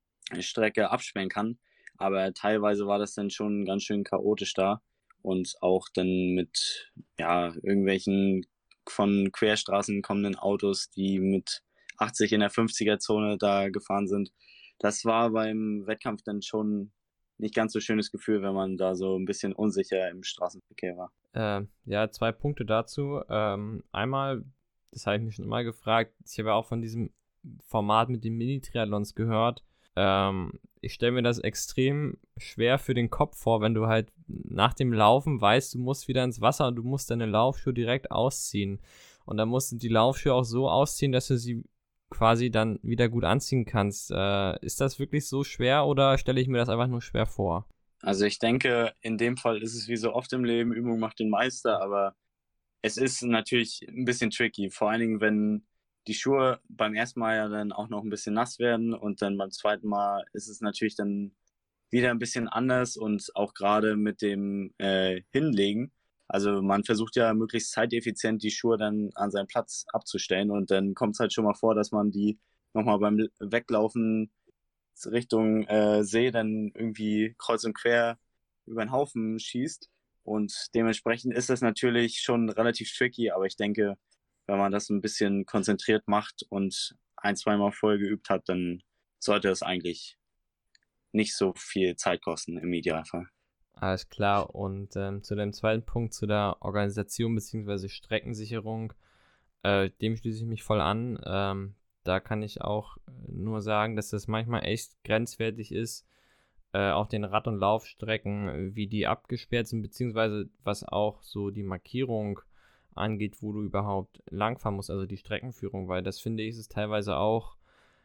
Speaker 3: Strecke absperren kann. Aber teilweise war das dann schon ganz schön chaotisch da und auch dann mit ja irgendwelchen von Querstraßen kommenden Autos, die mit achtzig in der fünfziger-Zone da gefahren sind. Das war beim Wettkampf dann schon nicht ganz so schönes Gefühl, wenn man da so ein bisschen unsicher im Straßenverkehr war.
Speaker 2: Äh, ja, zwei Punkte dazu. Ähm, einmal, das habe ich mich schon immer gefragt, ich habe ja auch von diesem Format mit den Mini-Triathlons gehört. Ähm, ich stelle mir das extrem schwer für den Kopf vor, wenn du halt nach dem Laufen weißt, du musst wieder ins Wasser und du musst deine Laufschuhe direkt ausziehen. Und dann musst du die Laufschuhe auch so ausziehen, dass du sie quasi dann wieder gut anziehen kannst. Äh, ist das wirklich so schwer oder stelle ich mir das einfach nur schwer vor?
Speaker 3: Also ich denke, in dem Fall ist es wie so oft im Leben, Übung macht den Meister, aber es ist natürlich ein bisschen tricky, vor allen Dingen, wenn die Schuhe beim ersten Mal ja dann auch noch ein bisschen nass werden und dann beim zweiten Mal ist es natürlich dann wieder ein bisschen anders und auch gerade mit dem äh, Hinlegen. Also man versucht ja möglichst zeiteffizient die Schuhe dann an seinen Platz abzustellen und dann kommt es halt schon mal vor, dass man die nochmal beim Weglaufen Richtung äh, See dann irgendwie kreuz und quer über den Haufen schießt. Und dementsprechend ist das natürlich schon relativ tricky, aber ich denke, wenn man das ein bisschen konzentriert macht und ein, zweimal vorher geübt hat, dann sollte es eigentlich nicht so viel Zeit kosten im Idealfall.
Speaker 2: Alles klar. Und ähm, zu dem zweiten Punkt, zu der Organisation bzw. Streckensicherung, äh, dem schließe ich mich voll an. Ähm, da kann ich auch nur sagen, dass das manchmal echt grenzwertig ist, äh, auf den Rad- und Laufstrecken, wie die abgesperrt sind, beziehungsweise was auch so die Markierung angeht, wo du überhaupt langfahren musst, also die Streckenführung, weil das finde ich ist teilweise auch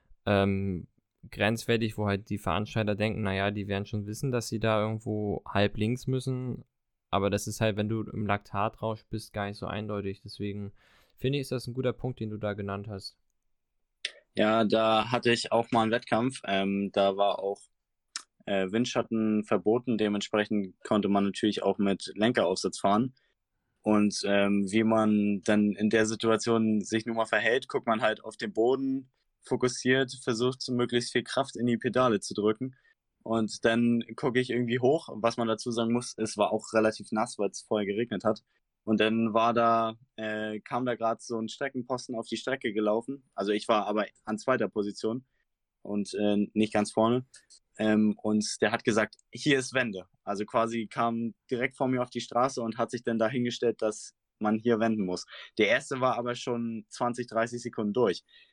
Speaker 2: ähm, grenzwertig, wo halt die Veranstalter denken, naja, die werden schon wissen, dass sie da irgendwo halb links müssen, aber das ist halt, wenn du im Laktatrausch bist, gar nicht so eindeutig. Deswegen finde ich, ist das ein guter Punkt, den du da genannt hast.
Speaker 3: Ja, da hatte ich auch mal einen Wettkampf. Ähm, da war auch äh, Windschatten verboten. Dementsprechend konnte man natürlich auch mit Lenkeraufsatz fahren. Und ähm, wie man dann in der Situation sich nun mal verhält, guckt man halt auf den Boden, fokussiert, versucht möglichst viel Kraft in die Pedale zu drücken. Und dann gucke ich irgendwie hoch. Was man dazu sagen muss, es war auch relativ nass, weil es vorher geregnet hat. Und dann war da, äh, kam da gerade so ein Streckenposten auf die Strecke gelaufen. Also ich war aber an zweiter Position und äh, nicht ganz vorne. Ähm, und der hat gesagt, hier ist Wende. Also quasi kam direkt vor mir auf die Straße und hat sich dann dahingestellt, dass man hier wenden muss. Der erste war aber schon zwanzig, dreißig Sekunden durch.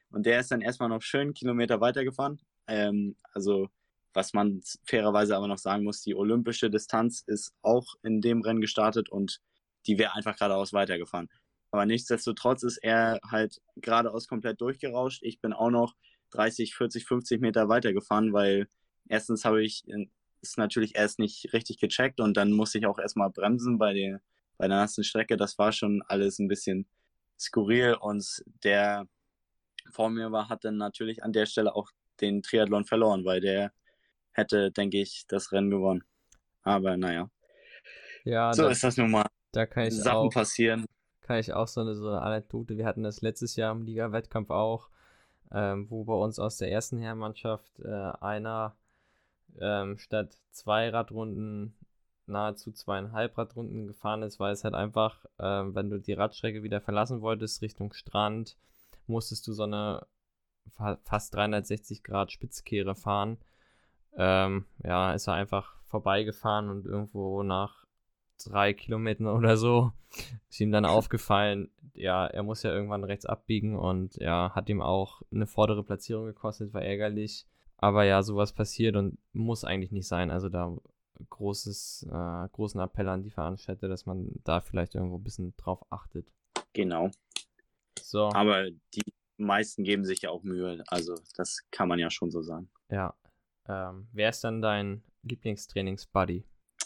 Speaker 3: Und der ist dann erstmal noch schön einen Kilometer weitergefahren. Ähm, also was man fairerweise aber noch sagen muss, die olympische Distanz ist auch in dem Rennen gestartet und die wäre einfach geradeaus weitergefahren. Aber nichtsdestotrotz ist er halt geradeaus komplett durchgerauscht. Ich bin auch noch dreißig, vierzig, fünfzig Meter weitergefahren, weil erstens habe ich es natürlich erst nicht richtig gecheckt und dann musste ich auch erstmal bremsen bei der, bei der nassen Strecke. Das war schon alles ein bisschen skurril und der vor mir war, hat dann natürlich an der Stelle auch den Triathlon verloren, weil der hätte, denke ich, das Rennen gewonnen. Aber naja,
Speaker 2: Ja,
Speaker 3: so
Speaker 2: da,
Speaker 3: ist das nun mal.
Speaker 2: da kann ich
Speaker 3: Sachen
Speaker 2: auch,
Speaker 3: passieren.
Speaker 2: kann ich auch so eine, so eine Anekdote. Wir hatten das letztes Jahr im Liga-Wettkampf auch, ähm, wo bei uns aus der ersten Herrenmannschaft äh, einer ähm, statt zwei Radrunden nahezu zweieinhalb Radrunden gefahren ist, weil es halt einfach, ähm, wenn du die Radstrecke wieder verlassen wolltest Richtung Strand, musstest du so eine fa- fast dreihundertsechzig Grad Spitzkehre fahren. Ähm, ja, ist er einfach vorbeigefahren und irgendwo nach drei Kilometern oder so ist ihm dann aufgefallen, ja, er muss ja irgendwann rechts abbiegen und ja, hat ihm auch eine vordere Platzierung gekostet, war ärgerlich. Aber ja, sowas passiert und muss eigentlich nicht sein. Also da großes, äh, großen Appell an die Veranstalter, dass man da vielleicht irgendwo ein bisschen drauf achtet.
Speaker 3: Genau.
Speaker 2: So,
Speaker 3: Aber die meisten geben sich ja auch Mühe. Also das kann man ja schon so sagen.
Speaker 2: ja. Ähm, wer ist dann dein Lieblingstrainings-Buddy?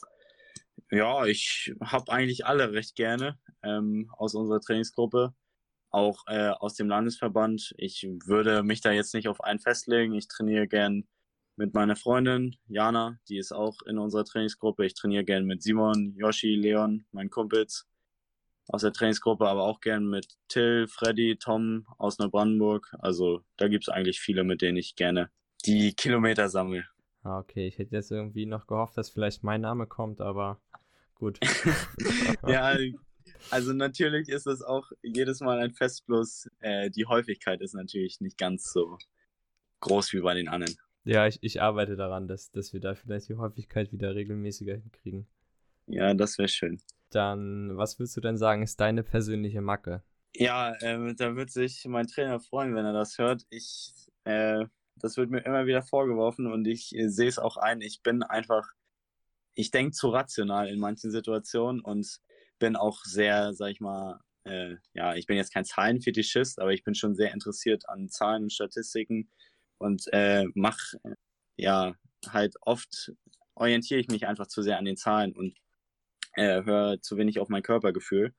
Speaker 3: Ja, ich habe eigentlich alle recht gerne ähm, aus unserer Trainingsgruppe, auch äh, aus dem Landesverband. Ich würde mich da jetzt nicht auf einen festlegen. Ich trainiere gern mit meiner Freundin Jana, die ist auch in unserer Trainingsgruppe. Ich trainiere gern mit Simon, Yoshi, Leon, meinen Kumpels aus der Trainingsgruppe, aber auch gern mit Till, Freddy, Tom aus Neubrandenburg. Also da gibt's eigentlich viele, mit denen ich gerne die Kilometer sammle.
Speaker 2: Ah, okay, ich hätte jetzt irgendwie noch gehofft, dass vielleicht mein Name kommt, aber gut.
Speaker 3: Ja, also natürlich ist es auch jedes Mal ein Fest, bloß äh, die Häufigkeit ist natürlich nicht ganz so groß wie bei den anderen.
Speaker 2: Ja, ich, ich arbeite daran, dass, dass wir da vielleicht die Häufigkeit wieder regelmäßiger hinkriegen.
Speaker 3: Ja, das wäre schön.
Speaker 2: Dann, was würdest du denn sagen, ist deine persönliche Macke?
Speaker 3: Ja, ähm, da wird sich mein Trainer freuen, wenn er das hört. Ich, äh, das wird mir immer wieder vorgeworfen und ich äh, sehe es auch ein. Ich bin einfach, ich denke zu rational in manchen Situationen und bin auch sehr, sag ich mal, äh, ja, ich bin jetzt kein Zahlenfetischist, aber ich bin schon sehr interessiert an Zahlen und Statistiken und äh, mach, äh, ja, halt oft orientiere ich mich einfach zu sehr an den Zahlen und äh, höre zu wenig auf mein Körpergefühl.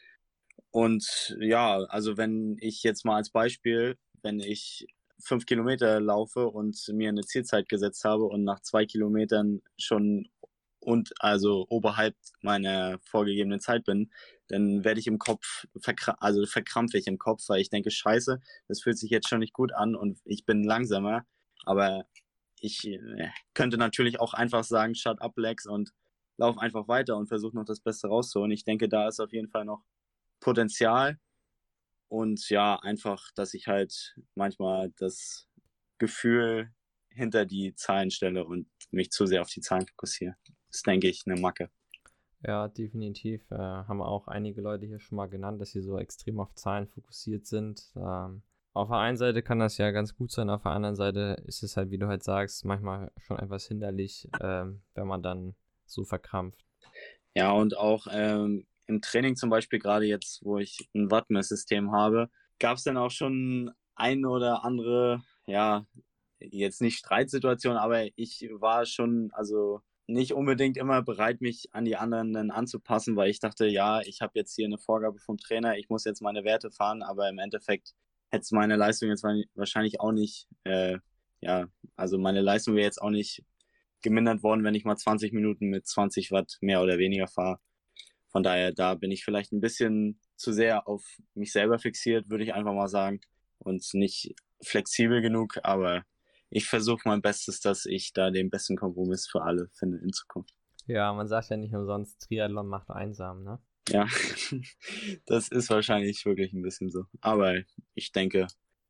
Speaker 3: Und ja, also wenn ich jetzt mal als Beispiel, wenn ich fünf Kilometer laufe und mir eine Zielzeit gesetzt habe und nach zwei Kilometern schon und also oberhalb meiner vorgegebenen Zeit bin, dann werde ich im Kopf, verkra also verkrampfe ich im Kopf, weil ich denke, scheiße, das fühlt sich jetzt schon nicht gut an und ich bin langsamer. Aber ich äh, könnte natürlich auch einfach sagen, shut up, Lex, und lauf einfach weiter und versuche noch das Beste rauszuholen. Ich denke, da ist auf jeden Fall noch Potenzial. Und ja, einfach, dass ich halt manchmal das Gefühl hinter die Zahlen stelle und mich zu sehr auf die Zahlen fokussiere. Das ist, denke ich, eine Macke.
Speaker 2: Ja, definitiv. Äh, haben auch einige Leute hier schon mal genannt, dass sie so extrem auf Zahlen fokussiert sind. Ähm, auf der einen Seite kann das ja ganz gut sein, auf der anderen Seite ist es halt, wie du halt sagst, manchmal schon etwas hinderlich, ähm, wenn man dann so verkrampft.
Speaker 3: Ja, und auch ähm, im Training zum Beispiel, gerade jetzt, wo ich ein Wattmesssystem habe, gab es dann auch schon eine oder andere, ja, jetzt nicht Streitsituation, aber ich war schon, also nicht unbedingt immer bereit, mich an die anderen dann anzupassen, weil ich dachte, ja, ich habe jetzt hier eine Vorgabe vom Trainer, ich muss jetzt meine Werte fahren, aber im Endeffekt hätte es meine Leistung jetzt wahrscheinlich auch nicht, äh, ja, also meine Leistung wäre jetzt auch nicht gemindert worden, wenn ich mal zwanzig Minuten mit zwanzig Watt mehr oder weniger fahre. Von daher, da bin ich vielleicht ein bisschen zu sehr auf mich selber fixiert, würde ich einfach mal sagen, und nicht flexibel genug, aber ich versuche mein Bestes, dass ich da den besten Kompromiss für alle finde in Zukunft.
Speaker 2: Ja, man sagt ja nicht umsonst, Triathlon macht einsam, ne?
Speaker 3: Ja, das ist wahrscheinlich wirklich ein bisschen so. Aber ich denke,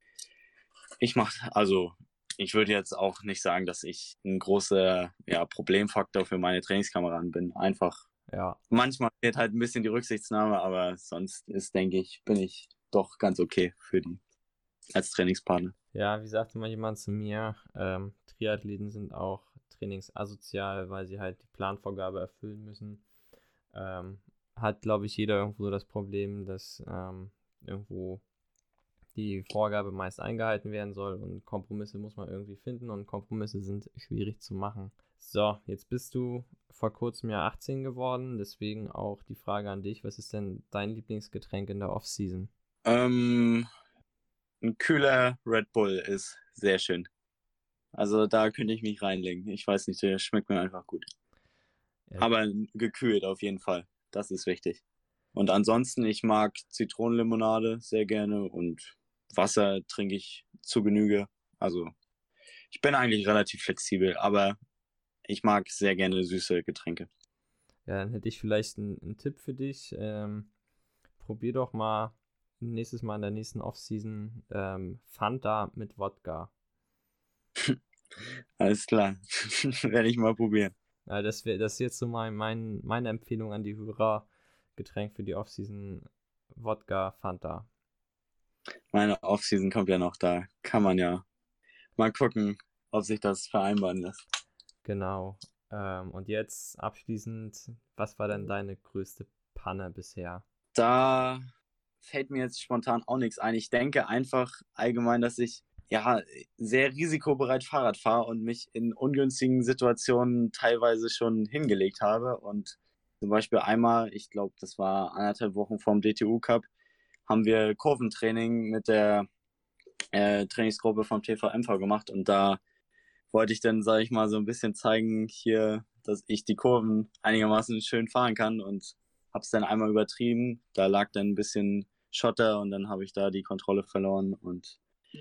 Speaker 3: ich mache, also ich würde jetzt auch nicht sagen, dass ich ein großer ja, Problemfaktor für meine Trainingskameraden bin. Einfach,
Speaker 2: Ja,
Speaker 3: manchmal fehlt halt ein bisschen die Rücksichtnahme, aber sonst ist, denke ich, bin ich doch ganz okay für die. als Trainingspartner.
Speaker 2: Ja, wie sagte mal jemand zu mir, ähm, Triathleten sind auch trainingsasozial, weil sie halt die Planvorgabe erfüllen müssen. Ähm, hat, glaube ich, jeder irgendwo so das Problem, dass ähm, irgendwo die Vorgabe meist eingehalten werden soll und Kompromisse muss man irgendwie finden und Kompromisse sind schwierig zu machen. So, jetzt bist du vor kurzem ja achtzehn geworden, deswegen auch die Frage an dich, was ist denn dein Lieblingsgetränk in der Off-Season?
Speaker 3: Ähm, ein kühler Red Bull ist sehr schön. Also da könnte ich mich reinlegen. Ich weiß nicht, der schmeckt mir einfach gut.
Speaker 2: Ja.
Speaker 3: Aber gekühlt auf jeden Fall. Das ist wichtig. Und ansonsten, ich mag Zitronenlimonade sehr gerne und Wasser trinke ich zu Genüge. Also ich bin eigentlich relativ flexibel, aber ich mag sehr gerne süße Getränke.
Speaker 2: Ja, dann hätte ich vielleicht einen, einen Tipp für dich. Ähm, probier doch mal nächstes Mal in der nächsten Off-Season ähm, Fanta mit Wodka.
Speaker 3: Alles klar. Werde ich mal probieren.
Speaker 2: Ja, das wäre das ist jetzt so mein, mein, meine Empfehlung an die Hörer. Getränk für die Off-Season Wodka Fanta.
Speaker 3: Meine Off-Season kommt ja noch, da kann man ja mal gucken, ob sich das vereinbaren lässt.
Speaker 2: Genau. Ähm, und jetzt abschließend, was war denn deine größte Panne bisher?
Speaker 3: Da fällt mir jetzt spontan auch nichts ein. Ich denke einfach allgemein, dass ich ja sehr risikobereit Fahrrad fahre und mich in ungünstigen Situationen teilweise schon hingelegt habe. Und zum Beispiel einmal, ich glaube, das war anderthalb Wochen vorm D T U Cup, haben wir Kurventraining mit der äh, Trainingsgruppe vom T V M V gemacht. Und da wollte ich dann, sage ich mal, so ein bisschen zeigen hier, dass ich die Kurven einigermaßen schön fahren kann und hab's dann einmal übertrieben. Da lag dann ein bisschen Schotter und dann habe ich da die Kontrolle verloren und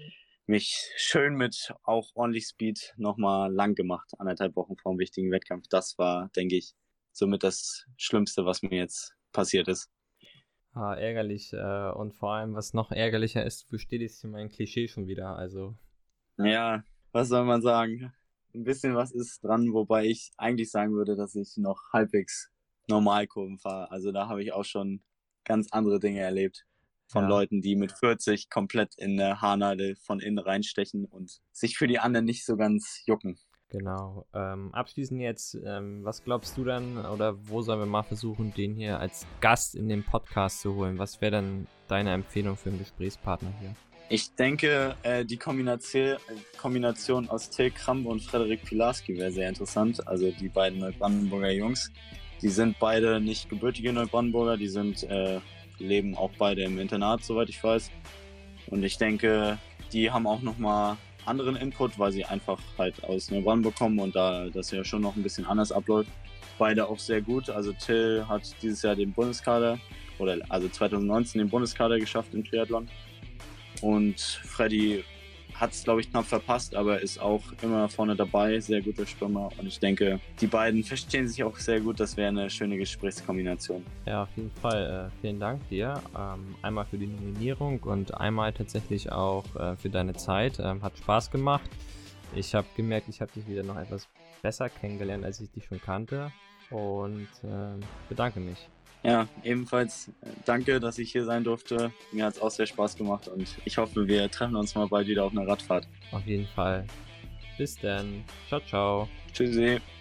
Speaker 3: mich schön mit auch ordentlich Speed nochmal lang gemacht, anderthalb Wochen vor dem wichtigen Wettkampf. Das war, denke ich, somit das Schlimmste, was mir jetzt passiert ist.
Speaker 2: Ah, ärgerlich. Äh, und vor allem, was noch ärgerlicher ist, du bestätigst hier mein Klischee schon wieder. Also,
Speaker 3: Ja, was soll man sagen? Ein bisschen was ist dran, wobei ich eigentlich sagen würde, dass ich noch halbwegs Normalkurven fahre. Also da habe ich auch schon ganz andere Dinge erlebt. Von
Speaker 2: ja.
Speaker 3: Leuten, die mit vierzig komplett in der Haarnadel von innen reinstechen und sich für die anderen nicht so ganz jucken.
Speaker 2: Genau. Ähm, abschließend jetzt, ähm, was glaubst du dann oder wo sollen wir mal versuchen, den hier als Gast in den Podcast zu holen? Was wäre dann deine Empfehlung für einen Gesprächspartner hier?
Speaker 3: Ich denke, äh, die Kombination, Kombination aus Till Kramp und Frederik Pilarski wäre sehr interessant. Also die beiden Neubrandenburger Jungs. Die sind beide nicht gebürtige Neubrandenburger, die sind, äh, leben auch beide im Internat, soweit ich weiß. Und ich denke, die haben auch nochmal anderen Input, weil sie einfach halt aus Neubrandenburg kommen und da das ja schon noch ein bisschen anders abläuft. Beide auch sehr gut. Also Till hat dieses Jahr den Bundeskader, oder also zwanzig neunzehn den Bundeskader geschafft im Triathlon. Und Freddy hat es, glaube ich, knapp verpasst, aber ist auch immer vorne dabei, sehr guter Schwimmer. Und ich denke, die beiden verstehen sich auch sehr gut. Das wäre eine schöne Gesprächskombination.
Speaker 2: Ja, auf jeden Fall. Äh, vielen Dank dir. Ähm, einmal für die Nominierung und einmal tatsächlich auch äh, für deine Zeit. Ähm, hat Spaß gemacht. Ich habe gemerkt, ich habe dich wieder noch etwas besser kennengelernt, als ich dich schon kannte. Und äh, bedanke mich.
Speaker 3: Ja, ebenfalls danke, dass ich hier sein durfte. Mir hat es auch sehr Spaß gemacht und ich hoffe, wir treffen uns mal bald wieder auf einer Radfahrt.
Speaker 2: Auf jeden Fall. Bis dann. Ciao, ciao.
Speaker 3: Tschüssi.